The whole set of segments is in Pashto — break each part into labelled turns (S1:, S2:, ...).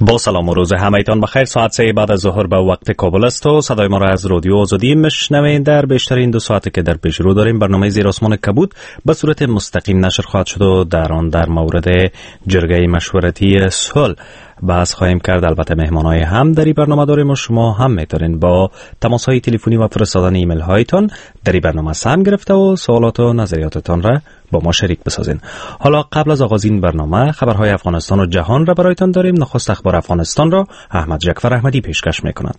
S1: با سلام و روز همه‌تان بخیر. ساعت 3 بعد از ظهر به وقت کابل است و صدای ما را از رادیو آزادی میشنوید. در بیشتر این 2 ساعتی که در پیش رو داریم برنامه زیر آسمان کبود به صورت مستقیم نشر خواهد شد و در آن در مورد جرگه مشورتی صلح بحث خواهیم کرد. البته مهمانای هم در این برنامه داریم و شما هم میتونین با تماس‌های تلفنی و فرستادن ایمیل هایتان در این برنامه سهم گرفته و سوالات و نظریاتتان را با ما شریک بسازین. حالا قبل از آغاز این برنامه خبرهای افغانستان و جهان را برایتان داریم. نخست اخبار افغانستان را احمد جعفر احمدی پیشکش میکند.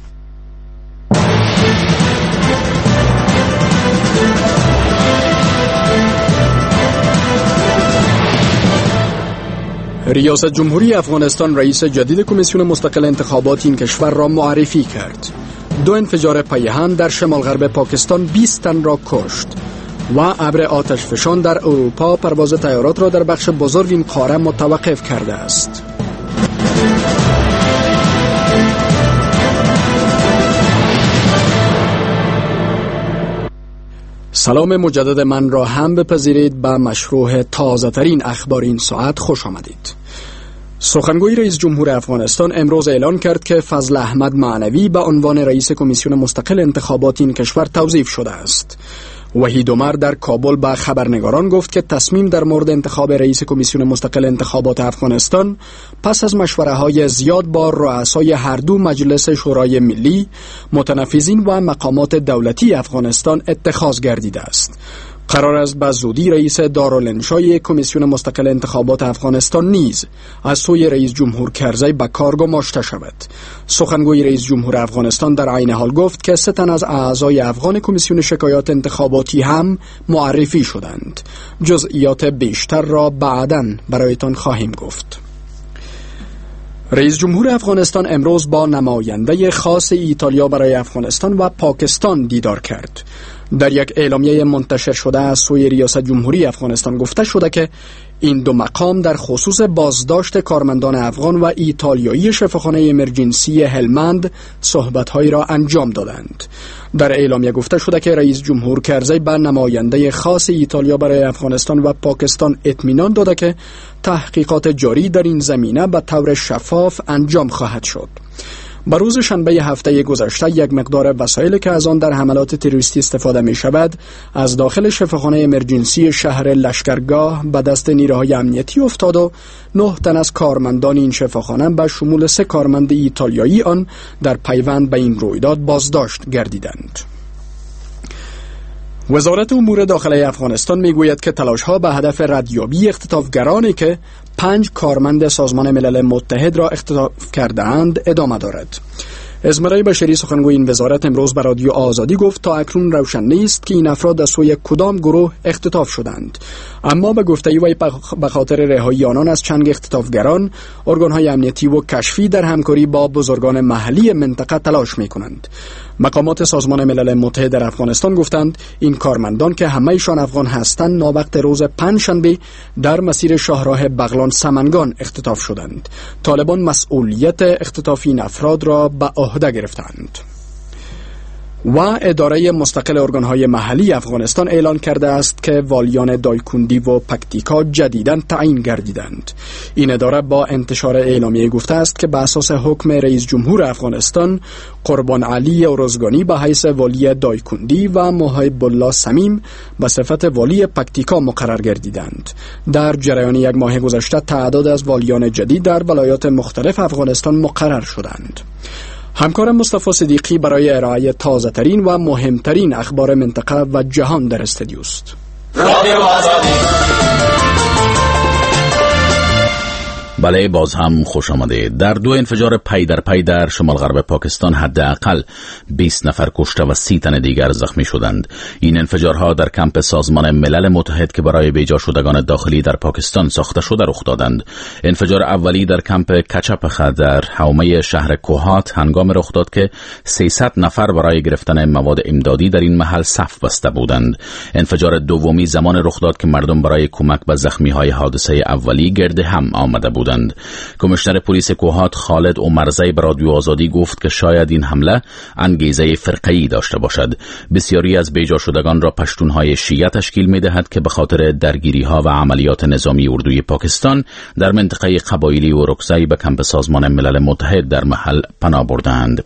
S2: ریاست جمهوری افغانستان رئیس جدید کمیسیون مستقل انتخابات این کشور را معرفی کرد. 2 انفجار پیهن در شمال غرب پاکستان 20 تن را کشت و ابر آتش فشان در اروپا پرواز طیارات را در بخش بزرگ این قاره متوقف کرده است. سلام مجدد من را هم بپذیرید. به مشروع تازه ترین اخبار این ساعت خوش آمدید. سخنگوی رئیس جمهور افغانستان امروز اعلان کرد که فضل احمد معنوی به عنوان رئیس کمیسیون مستقل انتخابات این کشور توظیف شده است. وحید عمر در کابل به خبرنگاران گفت که تصمیم در مورد انتخاب رئیس کمیسیون مستقل انتخابات افغانستان پس از مشوره‌های زیاد با رؤسای هر 2 مجلس شورای ملی، متنفذین و مقامات دولتی افغانستان اتخاذ گردیده است. قرار است به زودی رئیس دارالانشای کمیسیون مستقل انتخابات افغانستان نیز از سوی رئیس جمهور کرزی به کار گماشته شود. سخنگوی رئیس جمهور افغانستان در عین حال گفت که 3 تن از اعضای افغان کمیسیون شکایات انتخاباتی هم معرفی شدند. جزئیات بیشتر را بعداً برایتان خواهیم گفت. رئیس جمهور افغانستان امروز با نماینده خاص ایتالیا برای افغانستان و پاکستان دیدار کرد. در یک اعلامیه منتشر شده از سوی ریاست جمهوری افغانستان گفته شده که این 2 مقام در خصوص بازداشت کارمندان افغان و ایتالیایی شفاخانه امرجنسی هلمند صحبت‌هایی را انجام دادند. در اعلامیه گفته شده که رئیس جمهور کرزی به نماینده خاص ایتالیا برای افغانستان و پاکستان اطمینان داده که تحقیقات جاری در این زمینه به طور شفاف انجام خواهد شد. بر روز شنبه هفته گذشته یک مقدار وسایلی که از آن در حملات تروریستی استفاده می شود از داخل شفاخانه امرجنسی شهر لشکرگاه به دست نیروهای امنیتی افتاد و 9 تن از کارمندان این شفاخانه به شمول 3 کارمند ایتالیایی آن در پیوند به این رویداد بازداشت گردیدند. وزارت امور داخلی افغانستان میگوید که تلاش‌ها به هدف ردیابی اختطافگرانی که 5 کارمند سازمان ملل متحد را اختطاف کرده‌اند ادامه دارد. ازمرای بشری سخنگوی این وزارت امروز به رادیو آزادی گفت تا اکنون روشن نیست که این افراد از سوی کدام گروه اختطاف شدند، اما به گفته وی به خاطر رهایی آنان از چنگ اختطافگران ارگان‌های امنیتی و کشفی در همکاری با بزرگان محلی منطقه تلاش می‌کنند. مقامات سازمان ملل متحد در افغانستان گفتند این کارمندان که همه‌شان افغان هستند ناوقت روز پنجشنبه در مسیر شاهراه بغلان سمنگان اختطاف شدند. طالبان مسئولیت اختطاف این افراد را به عهده گرفتند. و اداره مستقل ارگان‌های محلی افغانستان اعلان کرده است که والیان دایکندی و پکتیکا جدیداً تعیین گردیدند. این اداره با انتشار اعلامیه گفته است که به اساس حکم رئیس جمهور افغانستان قربان علی اورزگانی به حیث والی دایکندی و محب الله صمیم به صفت والی پکتیکا مقرر گردیدند. در جریان 1 ماه گذشته تعداد از والیان جدید در ولایات مختلف افغانستان مقرر شدند. همکارم مصطفی صدیقی برای ارائه تازه ترین و مهمترین اخبار منطقه و جهان در استودیو است.
S3: رادیو آزادی.
S4: بله، باز هم خوش آمده. در 2 انفجار پی در پی در شمال غرب پاکستان حداقل 20 نفر کشته و 30 تن دیگر زخمی شدند. این انفجارها در کمپ سازمان ملل متحد که برای بیجا شدگان داخلی در پاکستان ساخته شده رخ دادند. انفجار اولی در کمپ کچپخه در حومه شهر کوهات هنگام رخ داد که 300 نفر برای گرفتن مواد امدادی در این محل صف بسته بودند. انفجار دومی زمان رخ داد که مردم برای کمک به زخمی‌های حادثه اولی گرد هم آمده بودند. شدند. کمیشنر پلیس کوهات خالد عمرزی به رادیو آزادی گفت که شاید این حمله انگیزه فرقه‌ای داشته باشد. بسیاری از بیجا شدگان را پشتونهای شیعه تشکیل می‌دهد که به خاطر درگیری‌ها و عملیات نظامی اردوی پاکستان در منطقه قبایلی و رکزی به کمپ سازمان ملل متحد در محل پناه بردند.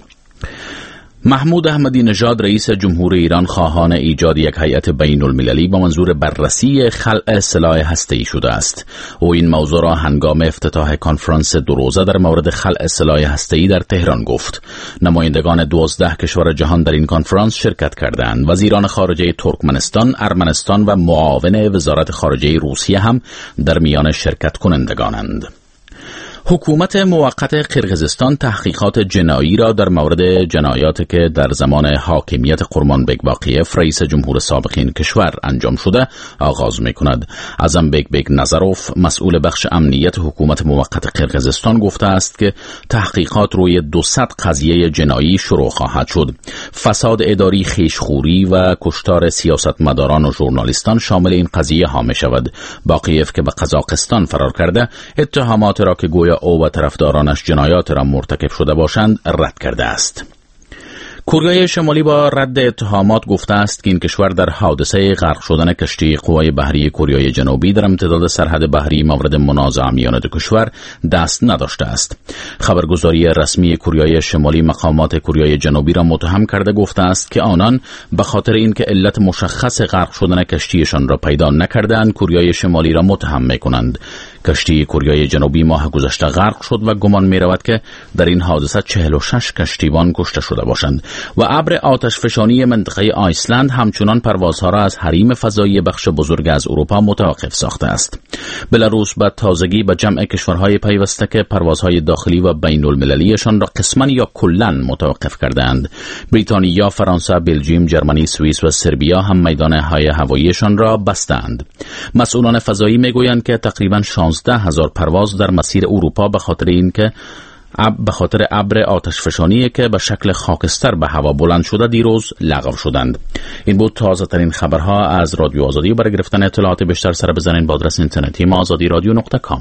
S4: محمود احمدی نژاد رئیس جمهور ایران خواهان ایجاد یک هیئت بین المللی با منظور بررسی خلع سلاح هسته‌ای شده است. او این موضوع را هنگام افتتاح کنفرانس دو روزه در مورد خلع سلاح هسته‌ای در تهران گفت. نمایندگان 12 کشور جهان در این کنفرانس شرکت کردند. وزیران خارجه ترکمنستان، ارمنستان و معاون وزارت خارجه روسیه هم در میان شرکت کنندگانند. حکومت موقت قرقیزستان تحقیقات جنایی را در مورد جنایاتی که در زمان حاکمیت قرمانبک باقیف رئیس جمهور سابق این کشور انجام شده آغاز می‌کند. ازمبک نظروف مسئول بخش امنیت حکومت موقت قرقیزستان گفته است که تحقیقات روی 200 قضیه جنایی شروع خواهد شد. فساد اداری، خیشخوری و کشتار سیاستمداران و ژورنالیستان شامل این قضیه ها می‌شود. باقیف که به قزاقستان فرار کرده اتهامات را که گویا او و طرفدارانش جنایات را مرتکب شده باشند رد کرده است. کره شمالی با رد اتهامات گفته است که این کشور در حادثه غرق شدن کشتی قوای بحری کره جنوبی در امتداد سرحد بحری مورد منازعه میان دو کشور دست نداشته است. خبرگزاری رسمی کره شمالی مقامات کره جنوبی را متهم کرده گفته است که آنان به خاطر اینکه علت مشخص غرق شدن کشتیشان را پیدا نکردند کره شمالی را متهم می‌کنند. کشتی کره جنوبی ماه گذشته غرق شد و گمان می‌رود که در این حادثه 46 کشتیبان کشته شده باشند و ابر آتشفشانی منطقه آیسلند همچنان پروازها را از حریم فضایی بخش بزرگ از اروپا متوقف ساخته است. بلاروس به تازگی به جمع کشورهای پیوسته که پروازهای داخلی و بین المللیشان را قسماً یا کلاً متوقف کردند. بریتانیا، فرانسه، بلژیم، جرمنی، سوئیس و سربیا هم میدانهای هواییشان را بستند. مسئولان فضایی میگویند که تقریباً 16,000 پرواز در مسیر اروپا به خاطر ابر آتشفشانی که به شکل خاکستر به هوا بلند شده دیروز لغو شدند. این بود تازه ترین خبرها از رادیو آزادی. برای گرفتن اطلاعات بیشتر سر بزنید به آدرس اینترنتی ما azadiradio.com.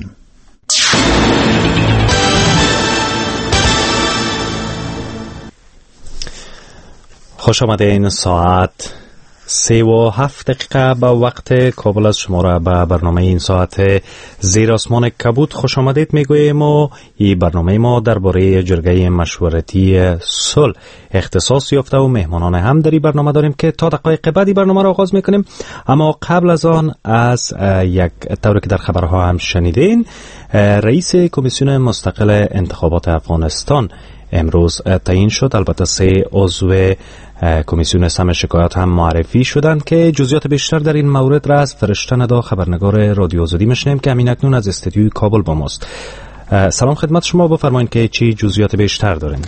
S1: خوش آمده. این ساعت 3:07 به وقت کابل از شما را به برنامه این ساعت زیر آسمان کبود خوش آمدید میگوییم و این برنامه ما درباره جرگه مشورتی صلح اختصاص یافته و مهمانان هم در این برنامه داریم که تا دقایق بعدی برنامه را آغاز میکنیم. اما قبل از آن از یک طوری که در خبرها هم شنیدین رئیس کمیسیون مستقل انتخابات افغانستان امروز تعیین شد. البته 3 عضو کمیسیون سمع شکایات هم معرفی شدند که جزئیات بیشتر در این مورد را از فرشته ندا خبرنگار رادیو آزادی میشنیم که همین اکنون از استودیوی کابل با ماست. سلام خدمت شما، بفرمایید که چی جزئیات بیشتر دارین؟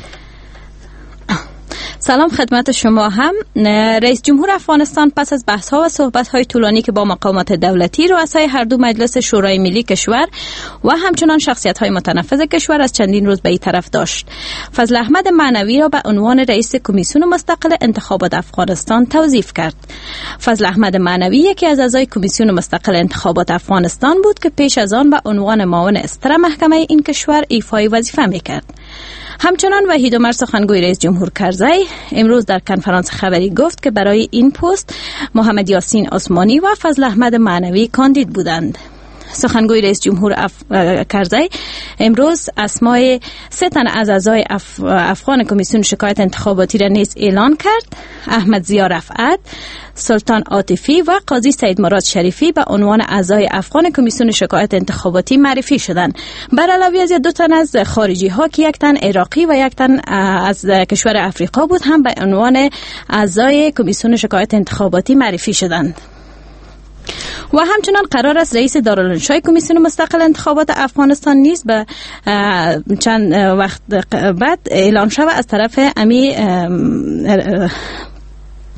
S3: سلام خدمت شما هم. رئیس جمهور افغانستان پس از بحث‌ها و صحبت‌های طولانی که با مقامات دولتی، رؤسای هر دو مجلس شورای ملی کشور و همچنان شخصیت‌های متنفذ کشور از چندین روز به این طرف داشت، فضل احمد معنوی را به عنوان رئیس کمیسیون مستقل انتخابات افغانستان توظیف کرد. فضل احمد معنوی یکی از اعضای کمیسیون مستقل انتخابات افغانستان بود که پیش از آن به عنوان معاون استر محکمه این کشور ایفای وظیفه می‌کرد. همچنان وحید عمر سخنگوی رئیس جمهور کرزی امروز در کنفرانس خبری گفت که برای این پست محمد یاسین عثمانی و فضل احمد معنوی کاندید بودند. سخنگوی رئیس جمهور کرزی امروز اسمای 3 تن از اعضای افغان کمیسیون شکایت انتخاباتی را نیز اعلان کرد. احمد ضیا رفعت، سلطان عاطفی و قاضی سید مراد شریفی به عنوان اعضای افغان کمیسیون شکایت انتخاباتی معرفی شدند. بر علاوه از 2 تن از خارجی ها که 1 تن عراقی و 1 تن از کشور افریقا بود هم به عنوان اعضای کمیسیون شکایت انتخاباتی معرفی شدند. و همچنان قرار است رئیس دارالانشای کمیسیون مستقل انتخابات افغانستان نیز به چند وقت بعد اعلان شود از طرف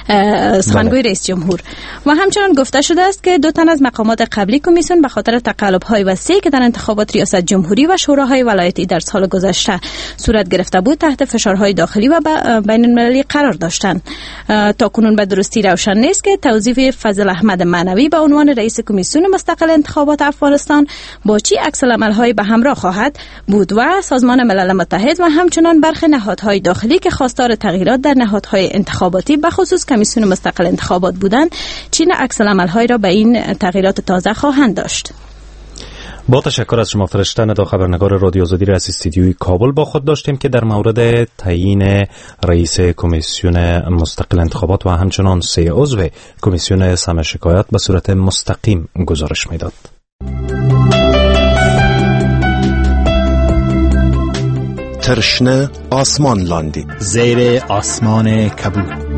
S3: سخنگوی رئیس جمهور. و همچنان گفته شده است که 2 تن از مقامات قبلی کمیسیون به خاطر تقلب‌های وسیعی که در انتخابات ریاست جمهوری و شوراهای ولایتی در سال گذشته صورت گرفته بود تحت فشارهای داخلی و بین المللی قرار داشتند. تاکنون به درستی روشن نیست که توظیف فضل احمد معنوی به عنوان رئیس کمیسیون مستقل انتخابات افغانستان با چی عکس‌العمل‌های به همراه خواهد بود و سازمان ملل متحد و همچنان برخی نهادهای داخلی که خواستار تغییرات در نهادهای انتخاباتی به خصوص کمیسیون مستقل انتخابات بودند چین عکس‌العمل‌های را به این تغییرات تازه خواهند داشت.
S1: با تشکر از شما فرشته ندا، خبرنگار رادیو آزادی را از استودیوی کابل با خود داشتیم که در مورد تعیین رئیس کمیسیون مستقل انتخابات و همچنان 3 عضو کمیسیون سمع شکایات به صورت مستقیم گزارش میداد.
S5: ترشنه آسمان لاندی
S6: زیر آسمان کبود.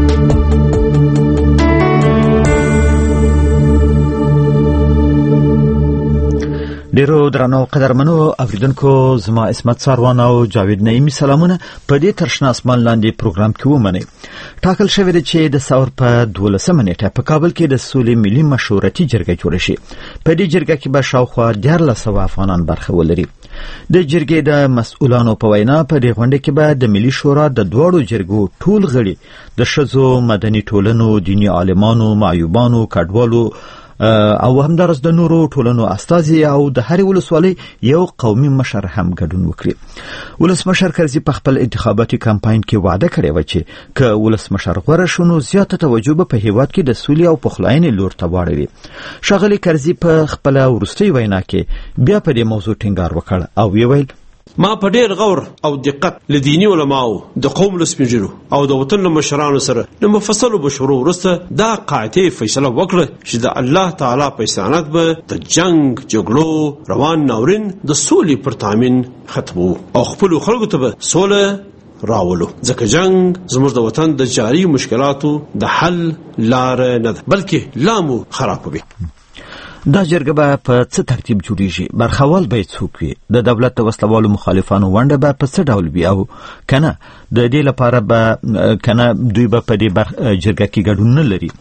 S6: ډیرو درنو قدرمنو اوریدونکو، زما اسمت ساروان او جاوید نعیمی سلامونه په دې ترشنه اسمان لاندې پروګرام کې ومنئ. ټاکل شوی دی چې د ثور په 12 نیټه په کابل کې د سولې ملي مشورتي جرګه جوړه شي. په دې جرګه کې به شاوخوا 1400 افغانان برخه ولري. د جرګې د مسؤلانو په وینا په دې غونډه کې به د ملي شورا د دوړو جرګو ټول غړي د شذو مدني ټولنو، دینی عالمانو، معیوبانو، کډوالو او همدارس د نورو ټولنو استازي او د هر ولسوالۍ یو قومي مشر هم ګډون وکړي. ولسمشر کرزي په خپل انتخاباتي کمپاین کې وعده کړې و چې که ولسمشر غوړه شونو زیاته توجه به په هیواد کې د سولې او پخلاینې لور ته واړوي. ښاغلي کرزي په خپل وروستي وینا کې بیا په دې موضوع ټینګار وکړ او ویل:
S7: ما په ډېر غور او دقت له دیني علماو، د قوم له سپینږیرو او د وطن له مشرانو سره د مفصلو مشورو وروسته دا قاطع فیصله وکړه چې د الله تعالی په استعانت به د جنگ جګړو روان ناورین د سولې پر تامین ختمو او خپلو خلکو ته به سوله راولو، ځکه جنگ زموږ د وطن د جاري مشکلاتو د حل لار نه ده بلکې لا مو خرابوي.
S6: دا جرګه به په څه ترتیب جوړیږي؟ برخوال به څوک وي؟ د دولت د وسلوالو مخالفانو ونډه به په څه ډول وي او کنه د دې لپاره به کنه دوی به په دې جرګه کې ګډون نه لري؟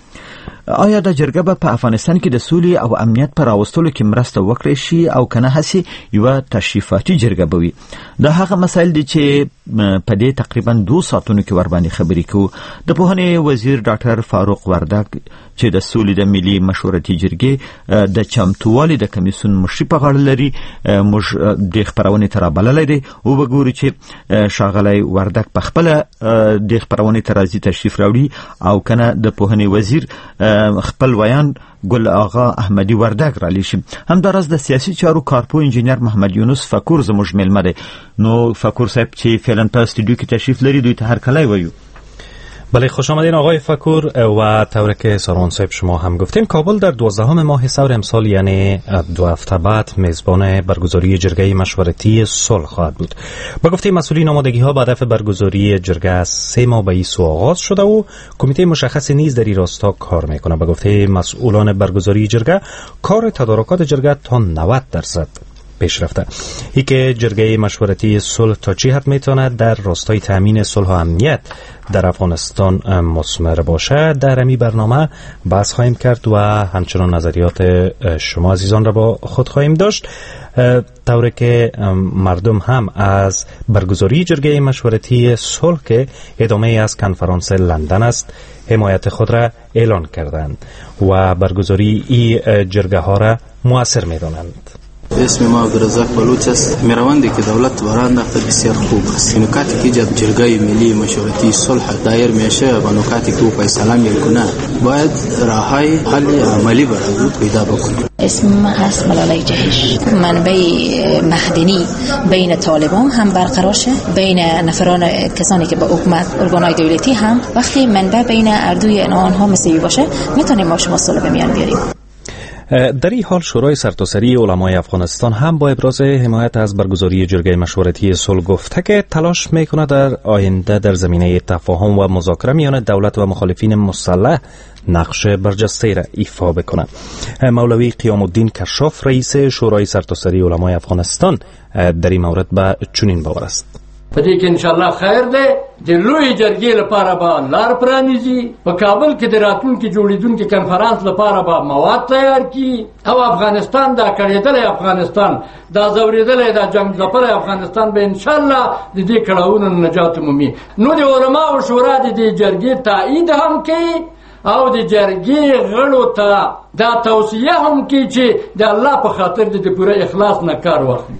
S6: آیا دا جرګه به په افغانستان کې د سولې او امنیت پر راوستلو کې مرسته وکړي شي او کنه هسي یو تشریفاتي جرګه به وي؟ دا هغه مسایل دي چې په دې تقریبا 2 ساعتونو کې ور باندې خبرې کوو. د پوهنې وزیر ډاکټر فاروق وردګ چې د سولې د ملي مشورتي جرګې د چمتووالي د کمیسیون مشري په غاړه لري، موږ د خبرونې تر بللې دي او وګورو چې ښاغلی وردګ په خپل د خبرونې تر ازي تشریف راوړي او کنه د پوهنې وزیر خپل ویان ګل آغا احمدی وردګ را لیشي. همدارس د سیاسي چارو کارپو انجینر محمد یونس فکور زموږ ملمه دی. نو فکور صاحب چې فعلا په استودیو کې تشریف لري دوی ته هر کله وایو.
S1: بله، خوش آمدین آقای فکور. و طور که سارون صاحب شما هم گفتیم، کابل در 12 ماه ثور امسال یعنی 2 هفته بعد میزبان برگزاری جرگه مشورتی صلح خواهد بود. با گفته مسئولین آمادگی ها به هدف برگزاری جرگه از 3 ماه به این سو آغاز شده و کمیته مشخص نیز در این راستا کار میکنه. با گفته مسئولان برگزاری جرگه، کار تدارکات جرگه تا 90% پیش رفته. ای که جرگه مشورتی صلح تا چی حد میتونه در راستای تامین صلح و امنیت در افغانستان مثمر باشه، در امی برنامه بحث خواهیم کرد و همچنان نظریات شما عزیزان را با خود خواهیم داشت، طوری که مردم هم از برگزاری جرگه مشورتی صلح که ادامه از کنفرانس لندن است حمایت خود را اعلان کردند و برگزاری این جرگه ها را مؤثر می‌دانند.
S8: اسم ما عبدالرزاق بلوچ است. میروندی که دولت باران داخل بسیار خوب است. نکاتی که ایجاد جرگه ملی مشورتی صلح دایر میشه و نکاتی که او فیصله میکنه باید راههای حل عملی برای پیدا بکنه.
S9: اسم ما هست ملاله جهش. منبع مخدنی بین طالبان هم برقرار شه، بین نفران کسانی که با حکومت ارگانهای دولتی هم وقتی منبع بین اردوی آنها مثلی باشه میتونیم ما شما صلح به میان بیاریم.
S1: در این حال شورای سرتاسری علمای افغانستان هم با ابراز حمایت از برگزاری جرگه مشورتی صلح گفته که تلاش میکنه در آینده در زمینه تفاهم و مذاکره میان دولت و مخالفین مسلح نقش برجسته را ایفا بکنه. مولوی قیام الدین کشاف رئیس شورای سرتاسری علمای افغانستان در این مورد به چنین باور است.
S10: په دې کې ان شاء الله خیر دی. د لوی جرګې لپاره به لار پرانیزي، په کابل کې د راتلونکي جوړېدونکي کنفرانس لپاره به مواد تیار کړي او افغانستان دا کړېدلی افغانستان، دا ځورېدلی، دا جنګ ځپلی افغانستان به ان شاء الله د دې کړاوونو نجات مومي. نو د علماو شورا د دې جرګې تایید هم کوي او د جرګې غړو ته دا توصیه هم کوي چې د الله په خاطر د پوره اخلاص نه کار واخلي.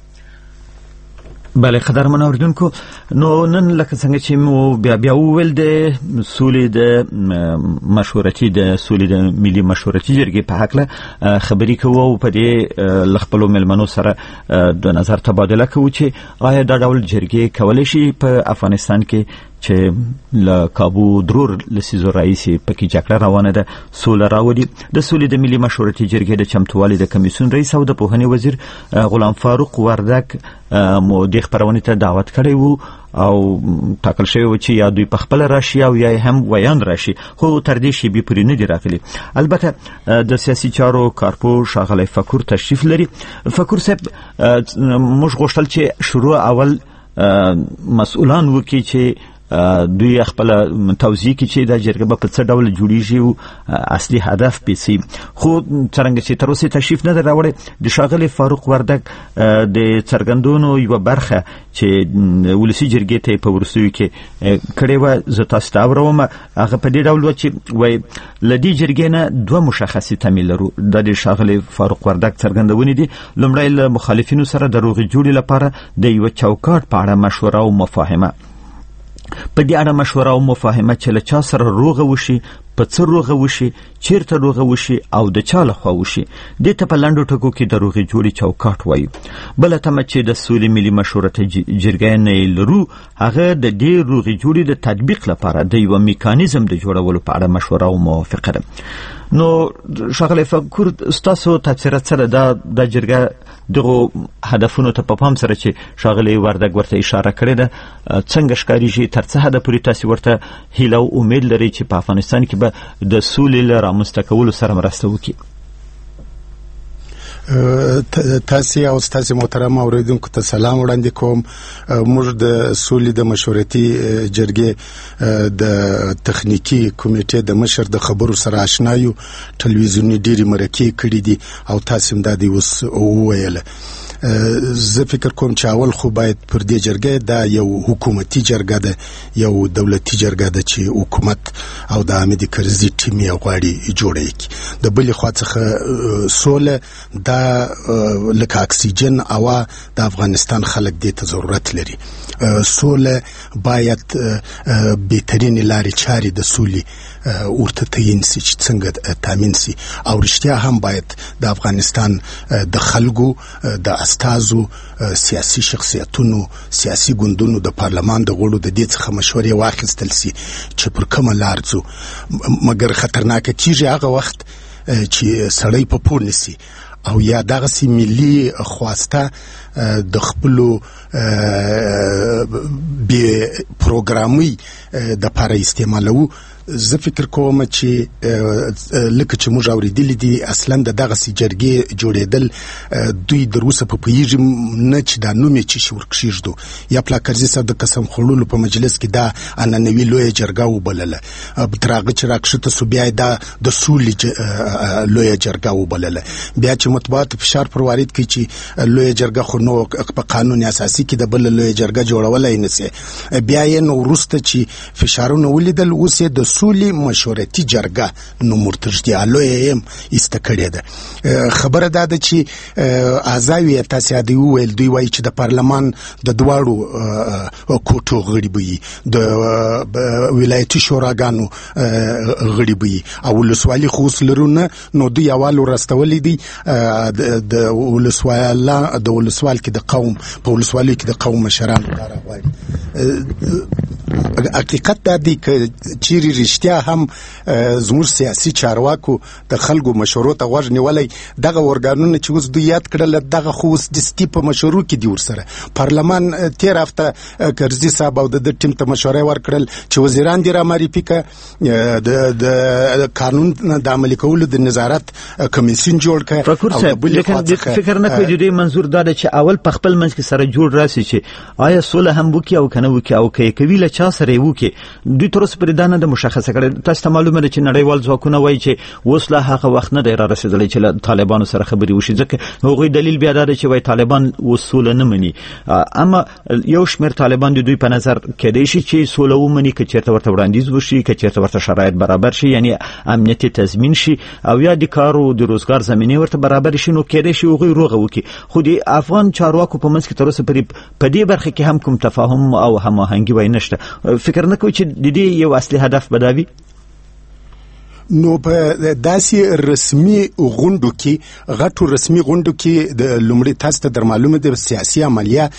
S6: بله قدرمن اوریدونکو، نو نن لکه څنګه چې مو بیا وویل د سولې د مشورتي د سولې د ملي مشورتي جرګې په هکله خبرې کوو او په دې له خپلو مېلمنو سره د نظر تبادله کوو چې آیا دا ډول جرګې کولی شي په افغانستان کې چې له کابو درور لسیزو راهیسې پکې جګړه روانه ده سوله راولي. د سولې د ملي مشورتي جرګې د چمتووالي د کمیسیون رئیس او د پوهنې وزیر غلام فاروق وردک مو دې خپرونې ته دعوت کړی وو او ټاکل شوی و چې یا دوی په خپله راشي او یا هم ویان راشي، خو تر دې شیبې پورې نه دي راغلي. البته د سیاسي چارو کارپو ښاغلی فکور تشریف لري. فکور صاحب، موږ غوښتل چې شروع اول مسؤلان وکړي چې دوی خپل توضیح کې چې دا جرګه به په څه ډول جوړیږي او اصلي هدف پیسي، خو څرنګه چې تر اوسه تشریف نه راوړي د ښاغلي فاروق وردک د څرګندونو یو برخه چې ولسی جرګې ته په ورسوي کې کړي و زه تاسو ته اورم، هغه په دې ډول و چې وای لدی جرګې نه دوه مشخصي تمیل لرو. د ښاغلي فاروق وردک څرګندونې دي لومړی له مخالفینو سره د روغې جوړې لپاره د یو چوکاټ په اړه مشوره او مفاهمه، په دې اړه مشوره او مفاهمه چې له چا سره روغه وشي، په څه روغه وشي، چیرته روغه وشي او د چا لخوا وشي. دې ته په لنډو ټکو کې د روغې جوړې چوکاټ وایي. بله تمه چې د سولې ملي مشورتي جرګې نه لرو هغه د دې روغې جوړې د تطبیق لپاره د یو میکانیزم د جوړولو په اړه مشوره او موافقه ده. نو ښاغلی فکور، ستاسو تبصره څه ده د جرګه دغو هدفونو ته په پام سره چې ښاغلی وردک ورته اشاره کړې ده څنګه ښکارېږي، تر څه حده پورې تاسې ورته هیله او امید لرئ چې په افغانستان کې به د سولې له رامنځته کولو سره مرسته وکړي؟
S11: تاسې او ستاسې محترم اوریدونکو ته سلام وړاندې کوم. موږ د سولې د مشورتي جرګې د تخنیکی کمیټې د مشر د خبرو سره آشنا یو. ټلویزیوني ډېرې مرکې کړي دي او تاسې هم دا دی اوس وویله. زه فکر کوم چې اول خو باید پر دې جرګه دا یو حکومتي جرګه ده، یو دولتي جرګه ده چې حکومت او د حامد کرزي ټیم یې غواړي جوړه کړي. د بلې خوا څخه سوله دا لکه اکسیجن هوا د افغانستان خلک دې ته ضرورت لري. سوله باید بهترین لارې چارې د سولې ورته تعین سي چې څنګه تامین سي، او رښتیا هم باید د افغانستان د خلکو د استازو سیاسي شخصیتونو، سیاسي ګوندونو، د پارلمان د غړو د دې څخه مشورې واخیستل سي چې پر کومه لار ځو. مګر خطرناکه کیږي هغه وخت چې سړی په پور نسي او یا دغسې ملي خواسته د خپلو بې پروګرامي دپاره استعمالوو. زه فکر کوم چې لکه چې موږ اورېدلي دي اصلا د دغسې جرګې جوړېدل دوی در اوسه په پوهېږي نه چې دا نوم یې څه شي ورکښېږدو. یا پلا کرزي صاحب د قسم خوړلو په مجلس کې دا عنعنوي لویه جرګه وبلله، تر هغه چې راکښته سو بیا یې دا د سولې لویه جرګه وبلله. بیا چې مطبوعاتو فشار پر وارد کړي چې لویه جرګه خو نو په قانون اساسي کې د بله لویه جرګه جوړولی نه سي، بیا یې نو وروسته چې فشارونه ولیدل اوس یې د سولې مشورتي جرګه نوم ورته لویه هم ایسته کړې ده. خبره دا ده چې اعضاوې تاسې عادي وویل دوی وایي چې د پارلمان د دواړو کوټو غړي به وي، د ولایتي شوراګانو غړي به وي، او ولسوالي خو اوس لرو نه، نو دوی اول ورستولی دي د ولسوال کې د قوم په ولسوالۍ کې د قوم مشرانو لپاره غواړي. حقیقت دا دی که چیرې رښتیا هم زموږ سیاسي چارواکو د خلکو مشورو ته غوږ نیولی، دغه ارګانونه چې اوس دوی یاد کړل دغه خو اوس دستي په مشورو کې دي ورسره. پارلمان تیر هفته کرزي صاحب او د ټیم ته مشوره ورکړل چې وزیران دې را معرفي کړه، د قانون د عملي کولو د نظارت کمیسیون جوړ کړه.
S6: لیکن فکر نه کوي د دې منظور دا ده چې اول په خپل منځ کې سره جوړ راسي چې آیا سوله هم وکي او کنه وکي او کوي له چا سره وکي. دوی تر اوسه پرې دا نه د مشخصه کړي. تاسو ته معلومه ده چې نړیوال ځواکونه وایي چې اوس لا هغه وخت نه دی را رسیدلی چې له طالبانو سره خبرې وشي، ځکه هغوی دلیل بیا دا ده چې وایي طالبان اوس سوله نه مني. اما یو شمېر طالبان د دوی په نظر کېدای شي چې سوله ومني که چېرته ورته وړاندیز وشي، که چېرته ورته شرایط برابر شي، یعنی امنیت تضمین شي او یا د کار او د روزګار زمینې ورته برابر شي، نو کېدای شي هغوی روغه وکړي. خو د افغان چارواکو په منځ کې تر اوسه پورې په دې برخه کې هم کوم تفاهم او هماهنګي وای نشته. فکر نه کوي چې د دې یو اصلي هدف به دا وي؟
S11: نو په داسې رسمي غونډو کې، غټو رسمي غونډو کې د لومړي تاسو ته در معلومه ده سیاسي عملیه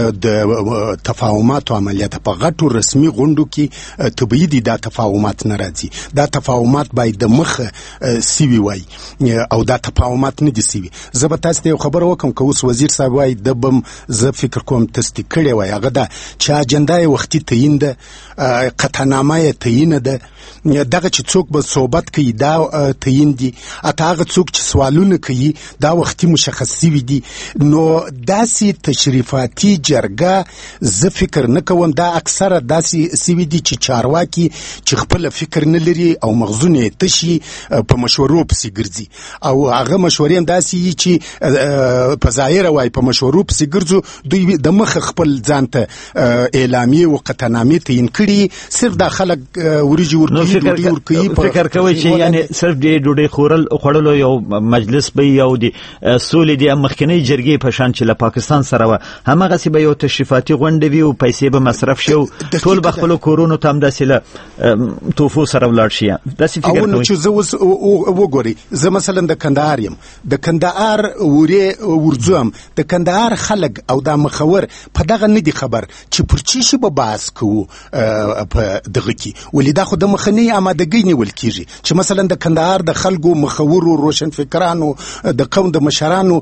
S11: د تفاهمات عملیه ده. په غټو رسمي غونډو کې طبیعي دي دا تفاهمات نه راځي. دا تفاهمات باید د مخه سوي وای او دا تفاهمات نه دي سوي. زه به تاسو ته یو خبر وکم که اوس وزیر صاحب وای د بم زه فکر کوم تصدیق کړی وای، هغه دا چې اجنډا یې وختي تعیین ده، قطعنامه یې تعیین ده، دغه چې څوک به صحبت کوي دا تعیین دي، اته هغه څوک چې سوالونه کوي دا وختي مشخص شوي دي. نو داسې تشریفاتي جرګه زه فکر نه کوم دا اکثره داسې سوي دي چې چارواکي چې خپل فکر نه لري او مغزونه یې تشي په مشورو پسې ګرځي، او هغه مشورې هم داسې وي چې په ظاهره وایي په مشورو پسې ګرځو، دوی د مخه خپل ځان ته اعلامیې و قطعنامې تعیین کړي، صرف دا خلک وریجې ورکوي ډوډۍ ورکوي.
S6: فکر کوي چې یعنی صرف د ډوډۍ خوړلو یو مجلس به یو د سولې د مخکنی جرګې په شان چې له پاکستان سره و همغسې به یو تشریفاتي غونډه وي او پیسې به مصرف شي، ټول به خپلو کورونو ته همداسې له توفو سره ولاړ شي. داسې فکر کوي
S11: چې زه اوس وګورئ، زه مثلا د کندهار یم، د کندهار ورځم، د کندهار خلک او دا مخور په دغه نه دي خبر چې پر چی شي به بحث کوو په دغه کې، ولې دا خو د مخنی آمادګۍ نیول کیږي چې مثلا د کندهار د خلکو مخورو روشن فکرانو د قوم د مشرانو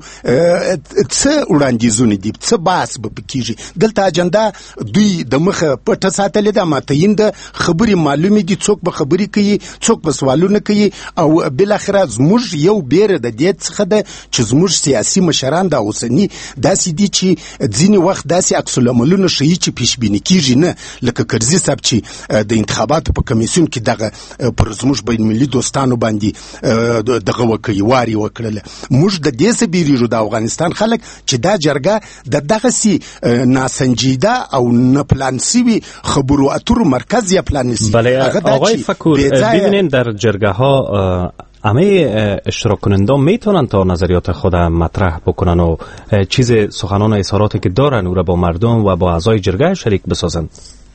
S11: څه وړاندیزونه دي، څه بحث به کیږي. دلته اجنډا دوی د مخه پټه ساتلې ده، ماتین ده، خبرې معلومې دي، څوک به خبرې کوي، څوک به سوالونه کوي، او بالاخره زموږ یو بیره د دې څخه ده چې زموږ سیاسي مشران د اوسني داسې دي چې ځینې وخت داسې عکس العملونه ښیي چې پیشبیني کیږي نه، لکه کرزي صاحب چې د انتخاباتو په کمیسیون کې دغه پر زموږ بین ملي دوستانو باندې دغه وکړي واري وکړله. موږ د دې څه بیریږو د افغانستان خلک چې دا جرګه د دغسې ناسنجیده او نه پلان سوي خبرو اترو مرکز یا پلان سوي.
S1: بله آقای فکور، ببینین در جرگه ها همه اشتراک کنندان میتونن تا نظریات خود مطرح بکنن و چیز سخنان و اظهاراتی که دارن او را با مردم و با اعضای جرگه شریک بسازند.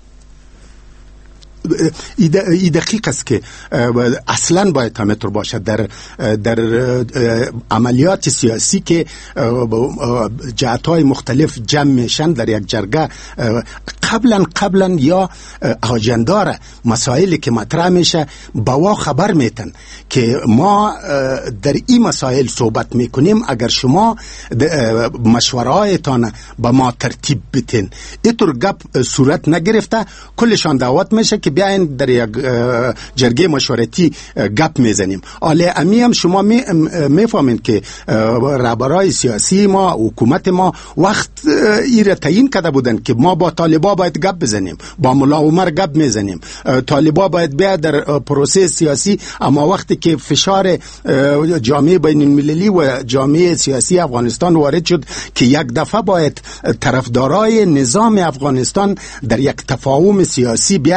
S11: ای دقیق است که اصلا باید تامتر باشد در عملیات سیاسی که جهت‌های مختلف جمع میشن در یک جرگه، قبلا یا آجندار مسائلی که مطرح میشه با خبر میتن که ما در این مسائل صحبت میکنیم، اگر شما مشورهایتان با ما ترتیب بتین. اینطور گپ صورت نگرفته، کلشان دعوت میشه که بیاین در یک جرگه مشورتی گپ میزنیم. آله امی هم شما میفهمین که رهبرای سیاسی ما، حکومت ما وقت ایره تعیین کرده بودن که ما با طالبا باید گپ بزنیم، با ملا عمر گپ میزنیم، طالبا باید بیا در پروسه سیاسی. اما وقتی که فشار جامعه بین المللی و جامعه سیاسی افغانستان وارد شد که یک دفعه باید طرفدارای نظام افغانستان در یک تفاهم سیاسی بیایه،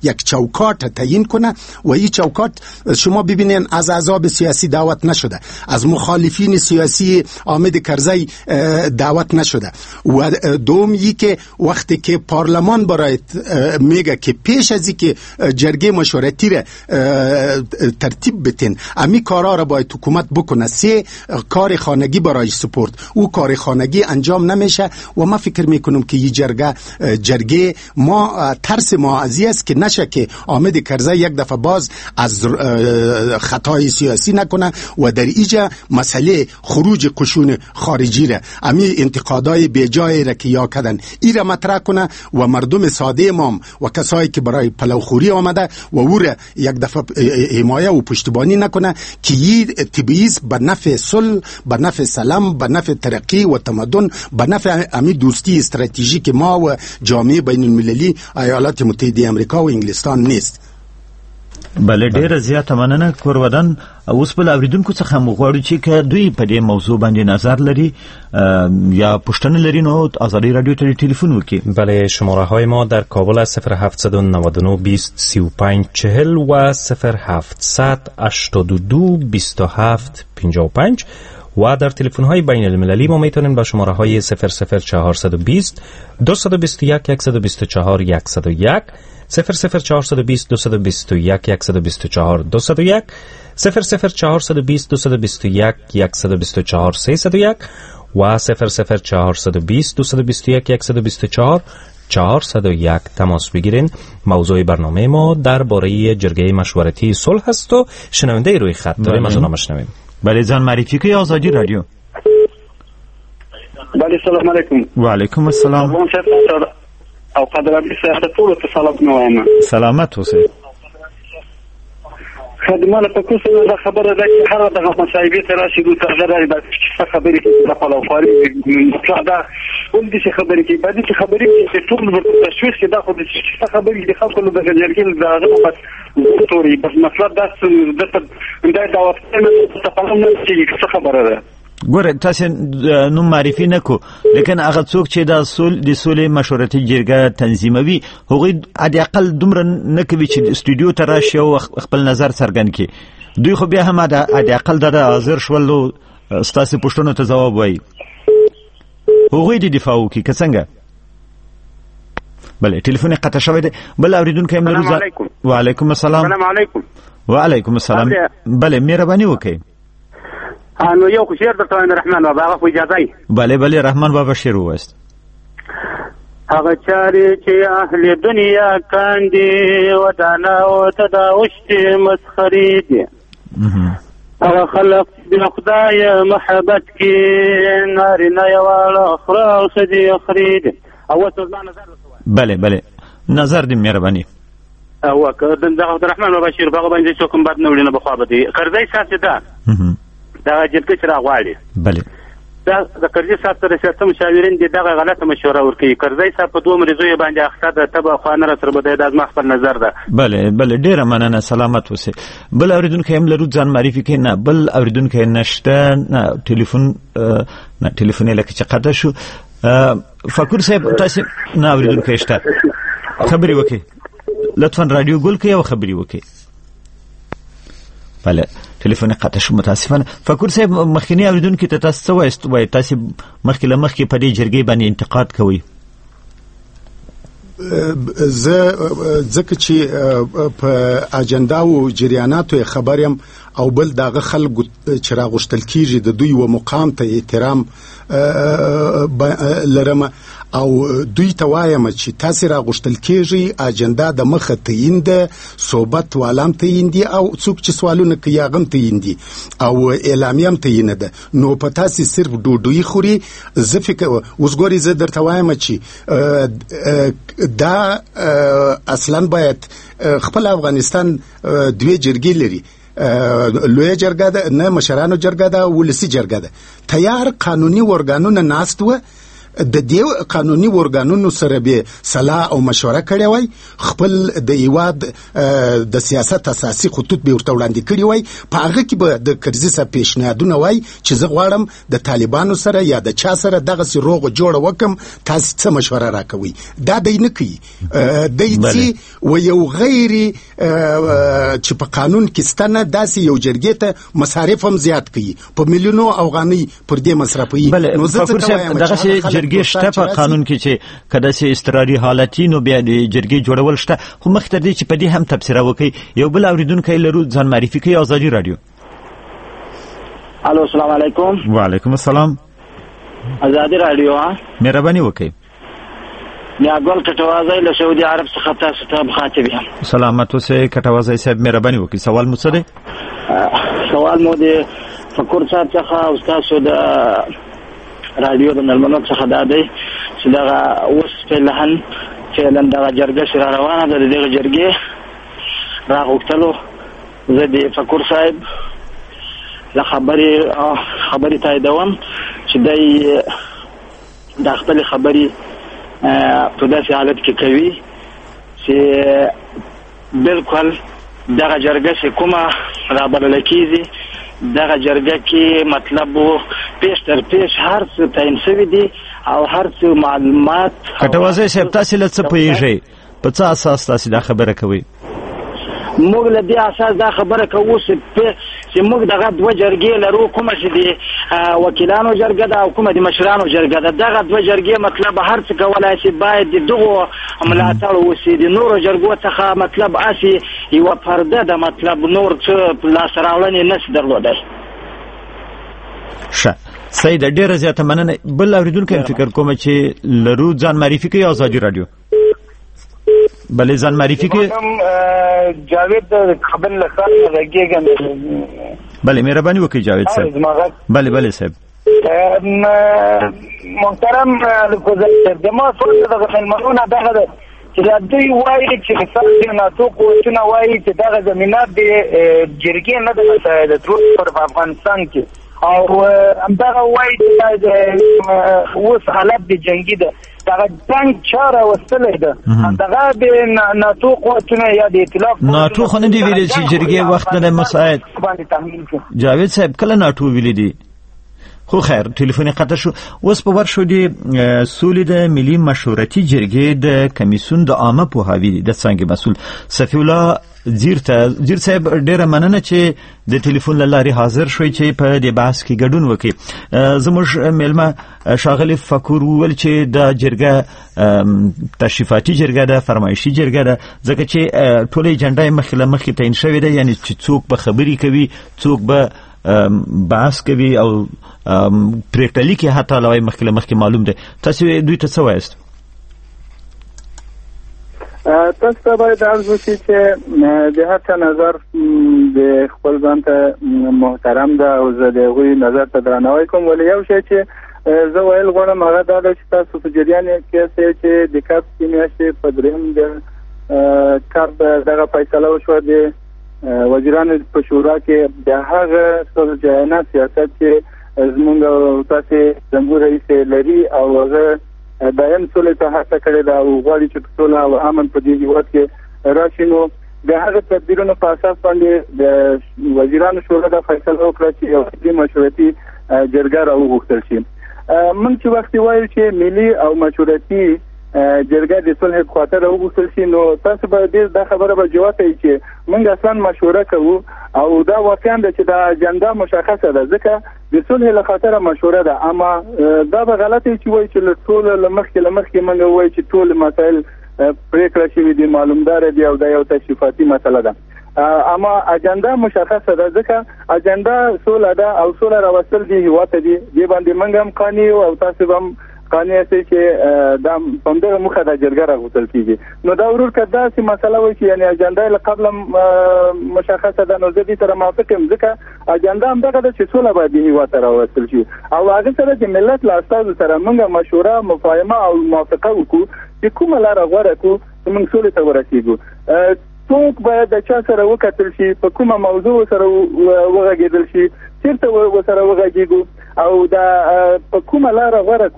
S11: یک چوکات تعیین کنه و این چوکات شما ببینین از احزاب سیاسی دعوت نشده، از مخالفین سیاسی حامد کرزی دعوت نشده و دومی که وقتی که پارلمان برای میگه که پیش از اینکه جرگه مشورتی را ترتیب بتین امی کارا را باید حکومت بکنه. 3 کار خانگی برای سپورت، او کار خانگی انجام نمیشه و ما فکر میکنم که این جرگه ما ترس ما ازی است که نشه که حامد کرزی یک دفعه باز از خطای سیاسی نکنه و در اینجا مسئله خروج قشون خارجی را امی انتقادای بیجای را که یا کردن ای را مطرح کنه و مردم ساده ما و کسایی که برای پلوخوری آمده و او را یک دفعه حمایه و پشتیبانی نکنه که این تبعیض به نفع صلح، به نفع سلام، به نفع ترقی و تمدن، به نفع امی دوستی استراتژیک ما و جامعه بین المللی ایالات متحده امریکا و انگلستان نیست.
S6: بله ډیره زیاته مننه کورودن. اوس بل اوریدونکو څخه مغواړو چې که دوی په دې موضوع باندې نظر لري یا پوښتنه لري نو آزادی رادیو ته تلیفون وکړي.
S1: بله شماره های ما در کابل از 0799 20 35 40 و 0700 82 27 55 و در تلفن های بین المللی ما میتونین با شماره های 00420 221 124 101 00420 221 124 201 00420 221 124 301 و 00420 221 124 401 تماس بگیرین. موضوع برنامه ما درباره جرگه مشورتی صلح است و شنونده روی خط داریم از اونها مشنویم.
S6: بله جان معرفی که آزادی رادیو.
S12: بله سلام علیکم.
S6: و علیکم السلام.
S12: او قدرت سیاست ټول ته سلام نوایم.
S6: سلامت اوسئ.
S12: خدمت په کوڅه دا خبره ده چې هر دغه مصايبه ته راشي دوی ته غره د خبرې د خلافاري مطلق ده ول دي خبرې کې بعد چې خبرې چې ټول د تشويش کې دا خو د خبرې د خلکو د جرګې د هغه بس ستوري بس مطلب دا د دعوت ته تفاهم نه چې خبره ده.
S6: ګوره تاسو نوم معرفي نکو لیکن هغه څوک چې د سولې مشورتي جرګه تنظیموي هغوی حداقل دومره نه کوي چې استودیو ته راشي او خپل نظر څرګند کړي. دوی خو بیا هم حداقل د حاضر شول او ستاسو پوښتنو ته ځواب وایي. هغوی د دفاع وکړي که څنګه. بله ټلیفون قطع شوی دی. بل اوریدونکی هم لرو. وعلیکم السلام.
S12: السلام علیکم.
S6: وعلیکم السلام. بله مهرباني وکړئ.
S12: نو یو خو شعر درته وایم رحمان بابا هغه خو اجازه ای.
S6: بله رحمان بابا شعر ووایست.
S12: هغه چارې چې اهل دنیا کاندي ودانه ته دا اوښتې مسخرې دي هغه خلق د خدای محبت کې نارینه یواړه خره او ښځې خرې دي. او ته زما نظر
S6: بله نظر دې مهرباني.
S12: او دغه رحمان بابا شعر هغه باندې څوک هم بد نه وړي نه بخوا به دی کرزی ساسې ده دا جلګه چې راغواړي.
S6: بله
S12: دا د کرزی صاحب سره سیاست مشاورین دي دغه غلطه مشوره ورکوي. کرزی صاحب په 2 مریضو باندې اخته ده تبه خوانه را سره بده د ازما خپل نظر ده.
S6: بله ډیره مننه سلامت اوسئ. بل اوریدونکو هم لرو ځان معرفي کوي. نه بل اوریدونکو نشته. نه ټلیفون لکه چې قطع شو. فکر صاحب تاسو نه اوریدونکو شته خبري وکي لطفا رادیو ګل کې او خبري وکي. بله ټلیفون قطع شو متاسفانه. فکر صاحب مخکینی اوریدونکو ته تاسو وایي تاسو مخکې په دې جرګې باندې انتقاد کوي.
S11: ځکه چې په اجنډا او جریاناتو خبرم او بل دغه خلکو چې راغشتل کیږي د دوی و مقام ته احترام لرم او دوی ته وایم چې تاسو راغشتل کیږي اجنډا د مخه تعین ده صحبت والام تعین دي او څوک چې سوالونه کوي هغه تعین دي او اعلامیه هم تعین ده. نو په تاسو صرف ډوډۍ خوري. زه فکر اوس ګوري زه درته وایم چې دا اصلا باید خپل افغانستان دوی جرګې لري. لوی جرګه ده نه مشرانو جرګه ده ولسی جرګه ده. تیار قانوني ورګانونه ناست و د دې قانوني ورګانونو سره به صلاح او مشوره کړې وای، خپل د ایواد د سیاست اساسي خطوط به ورته وړاندې کړي وای، په هغه کې به د کرزي سره پیشنهادونه وای چې زه غواړم د طالبانو سره یا د چا سره دغه سي روغ جوړ وکم، تاسو څه مشوره راکوي. دا دی نه کوي، دی چې و یو غیر چې په قانون کې ستنه داسې یو جرګې ته مصارف هم زیات کوي، په میلیونو افغانۍ پر دې مصرفوي.
S6: نو زه څه دغه جرګې شته په قانون کې چې کله چې استراري حالتي نو بیا د جرګې جوړول شته، خو مخ تر دې چې په دې هم تبصره وکړي. یو بل اوریدونکی لرو، ځان معرفي کوي. ازادي رادیو.
S13: الو السلام علیکم.
S6: وعلیکم السلام.
S13: ازادي رادیو.
S6: مهرباني وکړئ.
S13: یا ګل کټوازی له سعودي عرب څخه تاسو ته مخاطب یم.
S6: سلامت اوسئ کټوازی صاحب، مهرباني وکړئ. سوال مو څه دی؟
S13: سوال مو د فکر صاحب څخه او تاسو د رادیو د ملمنو څخه دا دی چې دغه اوس فعلا دغه جرګه چې را روانه ده، د دغه جرګې راغوښتلو زه د فکر صاحب له خبرې تاییدوم چې دی د خپلې خبرې په داسې حالت کې کوي چې بالکل دغه جرګه چې کومه رابلله کېږي، دغه جرګه کې مطلب پیش تر پیش هر څه تعین شوي دي او هر څه معلومات.
S6: کټوازی صاحب، تاسې له څه پوهېږئ؟ په څه اساس تاسې دا خبره کوئ؟
S13: موږ له دې اساس دا خبره کوو چې موږ دغه دوه جرګې لرو، کومه چې د وکیلانو جرګه ده او کومه د مشرانو جرګه ده. دغه دوه جرګې مطلب هر څه کولای چې باید د دغو ملاتړ وشي، د نورو جرګو څخه مطلب اسې یوه پرده ده، مطلب نور څه لاسته راوړنې نشي درلودی.
S6: ښه سیده، ډېره زیاته مننه. بل اورېدونکی فکر کوم چې لرو، ځان معرفي کوي. ازادي رادیو. بله ځان معرفي کوي.
S14: جاوید خبر لخوا غږیږم.
S6: بله مهرباني وکړئ جاوید صاحب. بله بله صاحب.
S14: محترم د ما څو دغه ملمنونه دغه ده چې دوی وایي چې مثلا ناتو قوتونه وایي چې دغه زمینات د جرګې نه ده مساعده تر په افغانستان کې، او همدغه وایي چې اوس حالت د جنګي ده، دغه جنگ چاره وستلې ده، دغه د ناتو قوتونه یا د ائتلاف
S6: ناتو خو نه دی ویلي چې جرګې وخت نه مساعد. جاوید صاحب کله ناتو ویلي دي؟ خو خیر ټلیفون قطع شو. اوس په ورشو دی سولې د ملي مشورتي جرګې د کمیسیون د عامه پوهاوي د څنګه مسؤل صفی الله زیر صاحب، ډیره مننه چې د ټلیفون له لارې حاضر شوي چې په دې بحث کې ګډون وکړي. زموږ میلمه ښاغلی فکر وویل چې دا جرګه تشریفاتي جرګه ده، فرمایشي جرګه ده، ځکه چې ټوله اجنډا یې مخکې له مخکې تعین شوې ده، یعنې چې څوک به خبرې کوي، څوک به بحث کوي او پریکړه لیکي، حتی علاوه مخکې له مخکې معلوم ده. تاسو دوی ته څه وایاست؟
S14: تاسو ته باید عرض وشي چې د هر چا نظر د خپل ځان ته محترم ده او زه د هغوی نظر ته درناوی کوم، ولې یو شی چې زه ویل غواړم هغه دا ده چې تاسو په جریان کې یاستئ چې د کب میاشتې په درېیم د کب دغه فیصله وشوه د وزیرانو په شورا کې د هغه صلحجویانه سیاست چې زموږ تاسې جمهور رئیس لري او هغه دایم سولې ته هڅه کړې ده او غواړي چې سوله او امن په دې هېواد کې راشي. نو د هغه تدبیرونو په اساس باندې د وزیرانو شورا دا فیصله وکړه چې یو ملي مشورتي جرګه راوغوښتل شي. موږ چې وخت وایو چې ملي او مشورتي جرګه د صلح په خاطر راوغوښتل شي، نو تاسو به دا خبره به جواب وي چې موږ اصلا مشوره کوو او دا واقعا ده چې دا اجنډا مشخصه ده، ځکه د صلح له خاطر مشوره ده. اما دا به غلط وي چې وایي چې ټول لمخکې موږ وایي چې ټول مسایل پریکړه شوي دي، معلومدار دي او دا یو تشریفاتي مسله ده. اما اجنډا مشخصه ده، ځکه اجنډا سوله ده او سوله راوستل دي هېواد ته دي، دې باندې موږ هم قانع او تاسو هم قانع یاستئ چې دا په همدغه موخه دا جرګه راغوښتل کېږي. نو دا ورور که داسې مسله وایي چې یعنې اجنډا له قبله مشخصه ده، نو زه دې سره موافق یم، ځکه اجنډا همدغه ده چې سوله باید دې هېواد ته راوستل شي او هغه سره د ملت له استازو سره موږ مشوره مفاهمه او موافقه وکړو چې کومه لاره غوره کړو چې موږ سولې ته ورسېږو. څوک باید د چا سره وکتل شي، په کومه موضوع سره وغږېدل شي، چېرته ورسره وغږېږو او دا په کومه لاره غوره کړو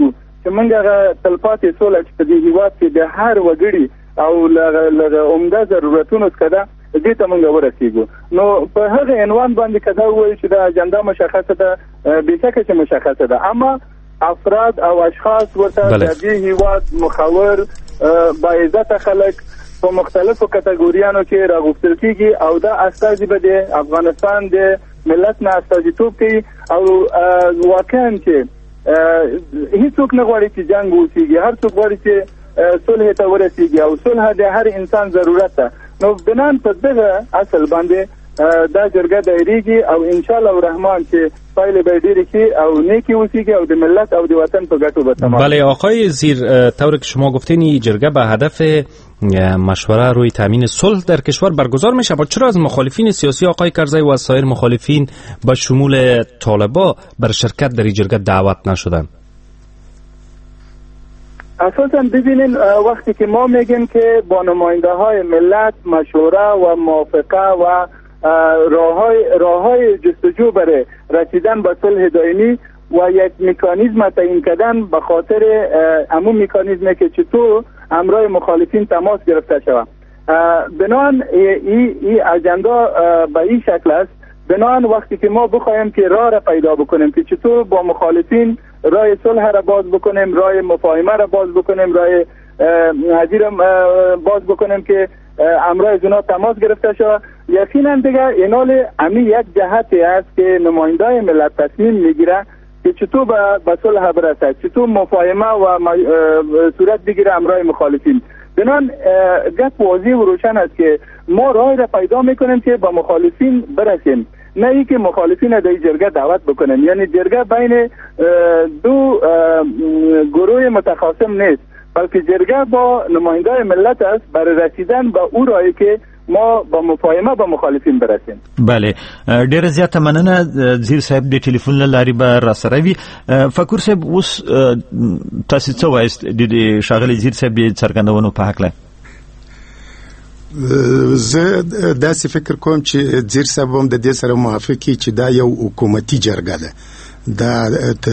S14: چې موږ هغه تلپاتې سوله چې په دې هیواد کې د هر وګړي او لږ عمده ضرورتونو څخه ده دې ته موږ ورسېږو. نو په هغه عنوان باندې که دا ووایو چې دا اجنډا مشخصه ده، بېشکه چې مشخصه ده، اما افراد او اشخاص ورته د دې هیواد مخور باعزته خلک په مختلفو کټګوریانو کې راغوښتل کېږي او دا استازي به د افغانستان د ملت نه استازیتوب کوي او واقعا چې هیڅوک نه غواړي چې جنګ وشيږي، هر څوک غواړي چې صلح ته ورسیږي او صلح د هر انسان ضرورت ده. نو بنان په دغه اصل باندې دا جرګه دایریږي او ان شاء الله الرحمن چې پایله به ډیره شي او نیکی وشيږي او د ملت او د وطن په ګټو به تمام.
S1: بله آقای زیر، طور که شما گفتین این جرگه به هدف مشوره روی تامین صلح در کشور برگزار میشه، با چرا از مخالفین سیاسی آقای کرزی و سایر مخالفین به شمول طالبا بر شرکت در این جرگه دعوت نشدن؟
S14: اساساً ببینین وقتی که ما میگیم که با نماینده های ملت مشوره و موافقه و راههای جستجو برای رسیدن به صلح دائمی و یک مکانیزم تعیین کردن به خاطر همون مکانیزمی که چطور همراه مخالفین تماس گرفته شود، بنان این اجندا به این شکل است. بنان وقتی که ما بخوایم که راه را پیدا بکنیم که چطور با مخالفین راه صلح را باز بکنیم، راه مفاهمه را باز بکنیم، راه حضیر باز بکنیم که امرای زنا تماس گرفته شود، یقینا دیگه اینال امی یک جهتی است که نمایندای ملت تصمیم میگیره که چطور به صلح برسد، چطور مفاهمه و صورت بگیره امرای مخالفین. بنان گپ واضح و روشن است که ما راه را پیدا میکنیم که با مخالفین برسیم، نه ای که مخالفین را در جرگه دعوت بکنیم. یعنی جرگه بین دو گروه متخاصم نیست، بلکه جرگه با نمایندای ملت است برای رسیدن به او راهی که ما با مفاهمه با مخالفین برسیم.
S6: بله، ډیره زیاته مننه زیر صاحب د ټلیفون له لارې به راسره وي. فکر صاحب اوس تاسو څه وایست د ښاغلي زیر صاحب د څرګندونو په هکله؟
S11: زه داسې فکر کوم چې زیر صاحب هم د دې سره موافق چې دا یو حکومتي جرګه ده، دا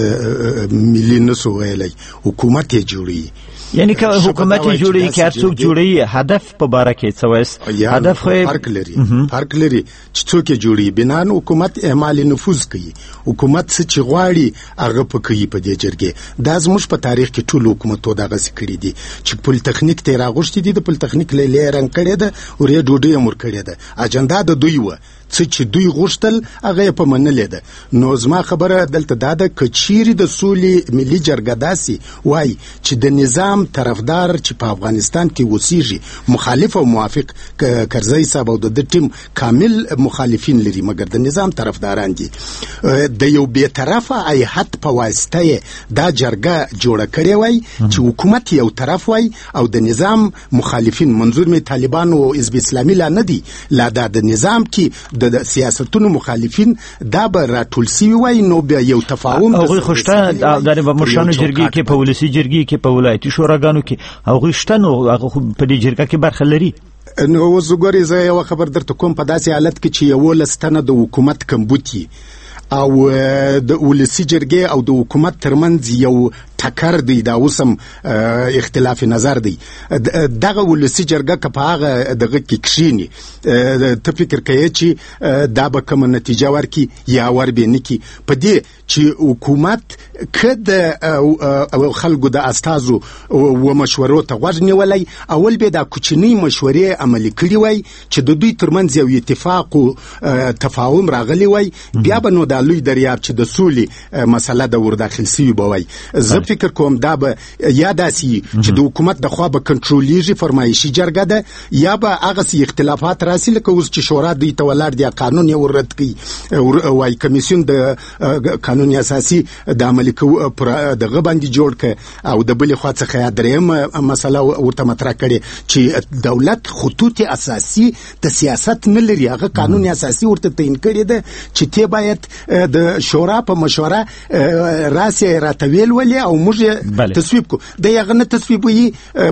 S11: ملي نسو ویلی حکومت یې جوړي، یعنی که
S6: حکومت جوړي که هر څوک جوړي هدف په باره کې څه وایست؟ هدف خو
S11: فرق لري چې څوک یې جوړي. بنان حکومت اعمال نفوذ کوي، حکومت څه چې غواړي هغه په کوي په دې جرګې. دا زموږ په تاریخ کې ټول حکومتو دغسې کړي دي چې پولیتخنیک ته یې راغوښتي دي، د پولیتخنیک لیلې یې رنګ کړې ده او یې ډوډۍ یې مور کړې ده، اجنډا د دوی وه، څه چې دوی غوښتل هغه یې په منلې ده. نو زما خبره دلته دا ده که چیرې د سولې ملي جرګه داسې وایي چې د نظام طرفدار چې په افغانستان کې اوسېږي مخالف او موافق، کرزی صاحب او د ټیم کامل مخالفین لري مګر د نظام طرفداران دي، د یو بېطرفه هیئت په واسطه یې دا جرګه جوړه کړې وای چې حکومت یو طرف وای او د نظام مخالفین، منظور مې طالبان او حزب اسلامي لا نه دي، لا دا د نظام کې د سیاستونو مخالفین دا به راټول سوي وای، نو بیا یو تفاهم
S6: هغوی خو شته د مشرانو جرګې کې، په ولسي جرګې کې، په ولایتي شوراګانو کې هغوی شته، نو هغه په دې جرګه کې برخه لري.
S11: نو اوس وګورئ، زه یوه خبر درته کوم، په داسې حالت کې چې 11 تنه د حکومت کمبوت او د ولسي جرګې او د حکومت ترمنځ یو ټکر دی، دا اوسم اختلاف نظر دی، دغه ولسي جرګه که په هغه دغه کې کښیني ته فکر کوې چې دا به کومه نتیجه ورکړي یا وربې نه کړي؟ په دې چې حکومت که د خلکو د استازو و مشورو ته غوږ نیولی، اول به دا کوچنۍ مشورې عملي کړي وای چې د دوی ترمنځ یو اتفاق او تفاهم راغلی وای، بیا به نو دا لوی دریاب چې د سولې مسله د ورداخل سوي به وای. زه فکر کوم دا به یا داسې چې د حکومت د خوا به کنټرولیږي، فرمایشي جرګه ده، یا به هغسې اختلافات راسي لکه اوس چې شورا دوی ته ولاړ دي، قانون یې ورد کوي، وایي کمیسیون د قانون اساسي د عملي دغه باندې جوړ کړه، او د بلې خوا څخه درېیمه مسله ورته مطرح کړې چې دولت خطوط اساسي د سیاست نه لري، هغه قانون اساسي ورته تعیین کړی ده چې ته باید د شورا په مشوره راسي راته ویل ولې او موږ تصویب کو د هغه نه تصویبوي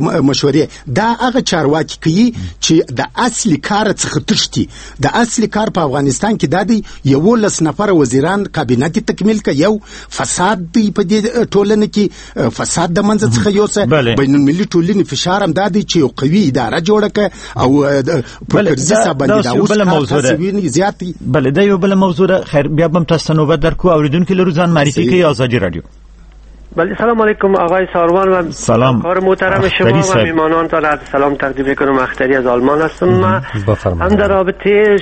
S11: مشورې دا هغه چارواکي کوي چې د اصلي کار څخه تښتي. د اصلي کار په افغانستان کې دا دی 11 نفر وزیران کابینه تکمیل کوي. یو فساد دی په دې ټولنه کې، فساد د منځ څخه یوسه، بین المللي ټولنې فشار هم دا دی چې یو قوي اداره جوړه کړه او په ارزي باندې دا اوس تاسو زیات.
S6: بله دا یو بل موضوع ده. خیر بیا هم تاسو نوبت درکو. اوریدونکو لرو ځان معرفي کوي. آزادی رادیو.
S15: بله سلام علیکم آقای ساروان و
S6: سلام
S15: کار محترم شما و میمانانتان عرض سلام تقدیم میکنم. اختری از آلمان هستم. من هم در رابطه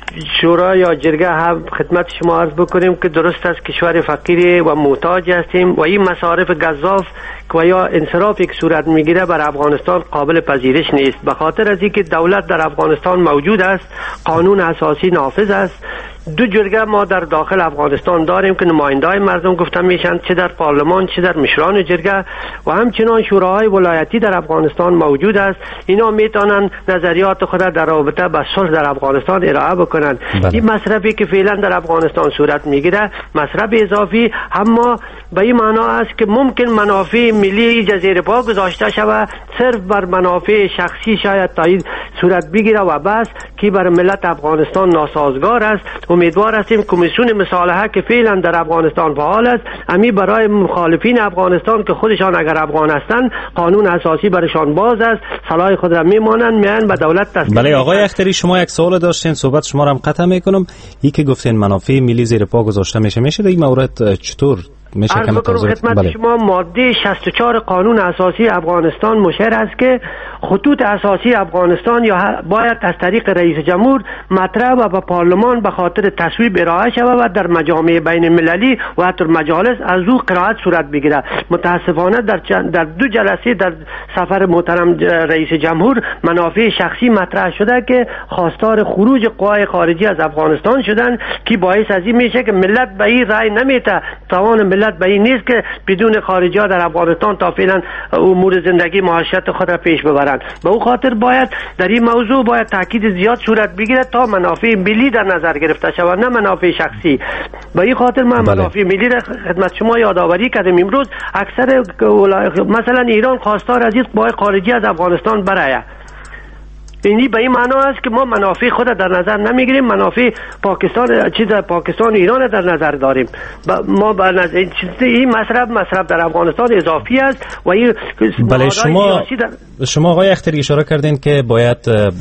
S15: شورا یا جرگه هم خدمت شما عرض بکنیم که درست است کشور فقیری و محتاج هستیم و این مصارف گزاف و یا انصرافی که صورت میگیره بر افغانستان قابل پذیرش نیست. به خاطر از اینکه دولت در افغانستان موجود است، قانون اساسی نافذ است. 2 جرگه ما در داخل افغانستان داریم که نماینده‌های مردم گفته میشن، چه در پارلمان چه در مشران جرگه، و همچنان شوراهای ولایتی در افغانستان موجود است. اینا میتونن نظریات خود در رابطه با صلح در افغانستان ارائه بکنن. این مصرفی که فعلا در افغانستان صورت میگیره مصرف اضافی، اما به این معنا است که ممکن منافع ملی جزیره پا گذاشته شود صرف بر منافع شخصی شاید تا این صورت بگیره و بس که بر ملت افغانستان ناسازگار است. امیدوار هستیم کمیسیون مصالحه که فعلا در افغانستان فعال است امی برای مخالفین افغانستان که خودشان اگر افغان هستند قانون اساسی برشان باز است، صلاح خود را میمانند میان به دولت تسلیم.
S1: بله آقای اختری شما یک سوال داشتین، صحبت شما را هم قطع میکنم. این که گفتین منافع ملی زیر پا گذاشته میشه در این مورد چطور میشه کم توضیح؟
S15: خدمت شما ماده 64 قانون اساسی افغانستان مشهر است که خطوط اساسی افغانستان یا باید از طریق رئیس جمهور مطرح و به پارلمان به خاطر تصویب ارائه شود و در مجامع بین المللی و حتی مجالس از او قرائت صورت بگیرد. متاسفانه در 2 جلسه در سفر محترم رئیس جمهور منافع شخصی مطرح شده که خواستار خروج قوای خارجی از افغانستان شدند که باعث از این میشه که ملت به این رأی نمیده. توان ملت به این نیست که بدون خارجی ها در افغانستان تا فعلا امور زندگی معاشرت خود را پیش ببرند. به او خاطر باید در این موضوع باید تاکید زیاد صورت بگیرد تا منافع ملی در نظر گرفته شود نه منافع شخصی. به این خاطر من منافع ملی را خدمت شما یادآوری کردم. امروز اکثر مثلا ایران خواستار از این قوای خارجی از افغانستان برآید. یعنی به این معنا است که ما منافع خود در نظر نمیگیریم، منافع پاکستان و ایران در نظر داریم. ما به نظر این مصرف در افغانستان اضافی است و این
S1: بله شما آقای اختری اشاره کردین که باید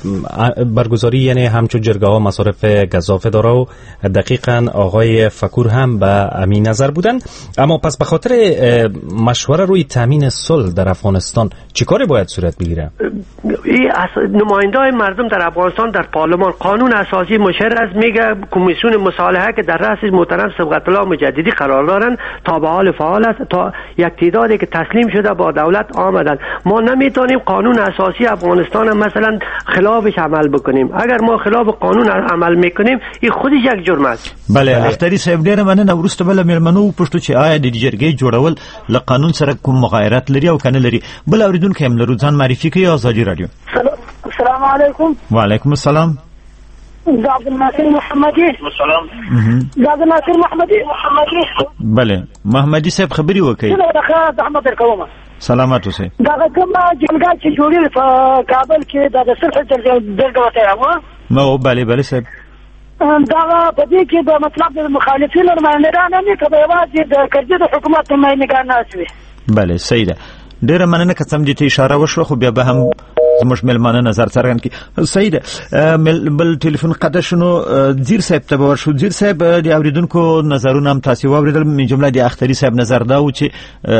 S1: برگزاری یعنی همچون جرگه ها مصارف گزافه داره و دقیقاً آقای فکور هم به همین نظر بودن. اما پس به خاطر مشوره روی تامین صلح در افغانستان چیکار باید صورت بگیره؟
S15: نماینده‌های مردم در افغانستان در پارلمان قانون اساسی مشهر است، میگه کمیسیون مصالحه که در رأس محترم صبغت الله مجددی قرار دارند تا به حال فعال است، تا یک تعدادی که تسلیم شده با دولت آمدند. ما نمیتونیم قانون اساسی افغانستان مثلا خلافش عمل بکنیم. اگر ما خلاف قانون عمل میکنیم این خودش یک جرم است.
S6: بله اختری صاحب ډیره مننه. ورسته بل مېلمنو پښتو چې آیا د جرګې جوړول له قانون سره کوم مغایرت لري او کنه لري. بل اوریدونکو هم لرو ځان معرفي کوي. آزادی رادیو.
S16: السلام علیکم.
S6: وعلیکم السلام.
S16: عبد الناصر محمدی.
S6: السلام.
S16: عبد الناصر محمدی.
S6: بله محمدی صاحب خبري وکړي.
S16: زه احمد درکوم.
S6: سلامات اوسئ.
S16: دا کومه جلګه چې جوړیږي په کابل کې د صلح جرګه وته و.
S6: نو بله صاحب.
S16: دا په دې کې د مطلب د مخالفینو نمائندګان نه کبه یوازې د کرزي د حکومت نمائندګان ناسوي.
S6: بله صحیح ده. ډیره مننه که څنګه دې اشاره وشو خو بیا به هم زموږ ملمانه نظر څرګند کړي. صحیح ده. بل ټلیفون قطع شنو زیر صاحب ته ورشو. زیر صاحب د اوریدونکو نظرونه هم تاسو واوریدل. من جمله د اختری صاحب نظر دا و چې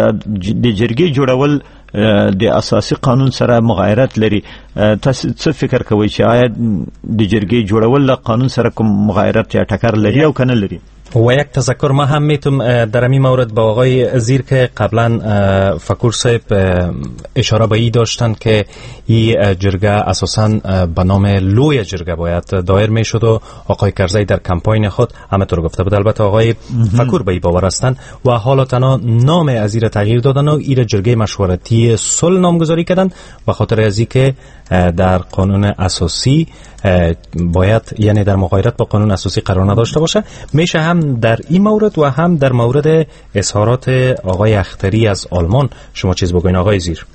S6: د جرګې جوړول د اساسي قانون سره مغایرت لري. تاسو څه فکر کوئ چې آیا د جرګې جوړول له قانون سره کوم مغایرت یا ټکر لري او کنه لري؟
S1: و یک تذکر ما هم میتونم در این مورد با آقای زیر که قبلا فکور صاحب اشاره به ای داشتن که این جرگه اساساً به نام لوی جرگه باید دایر میشد و آقای کرزی در کمپاین خود همطور گفته بود. البته آقای فکور به ای باور هستند و حالا تنها نام از این تغییر دادن و این جرگه مشورتی صلح نامگذاری کردن به خاطر از اینکه در قانون اساسی باید یعنی در مغایرت با قانون اساسی قرار نداشته باشه. میشه هم هم در این مورد و هم در مورد اظهارات آقای اختری از آلمان شما چیز بگوین آقای زیر؟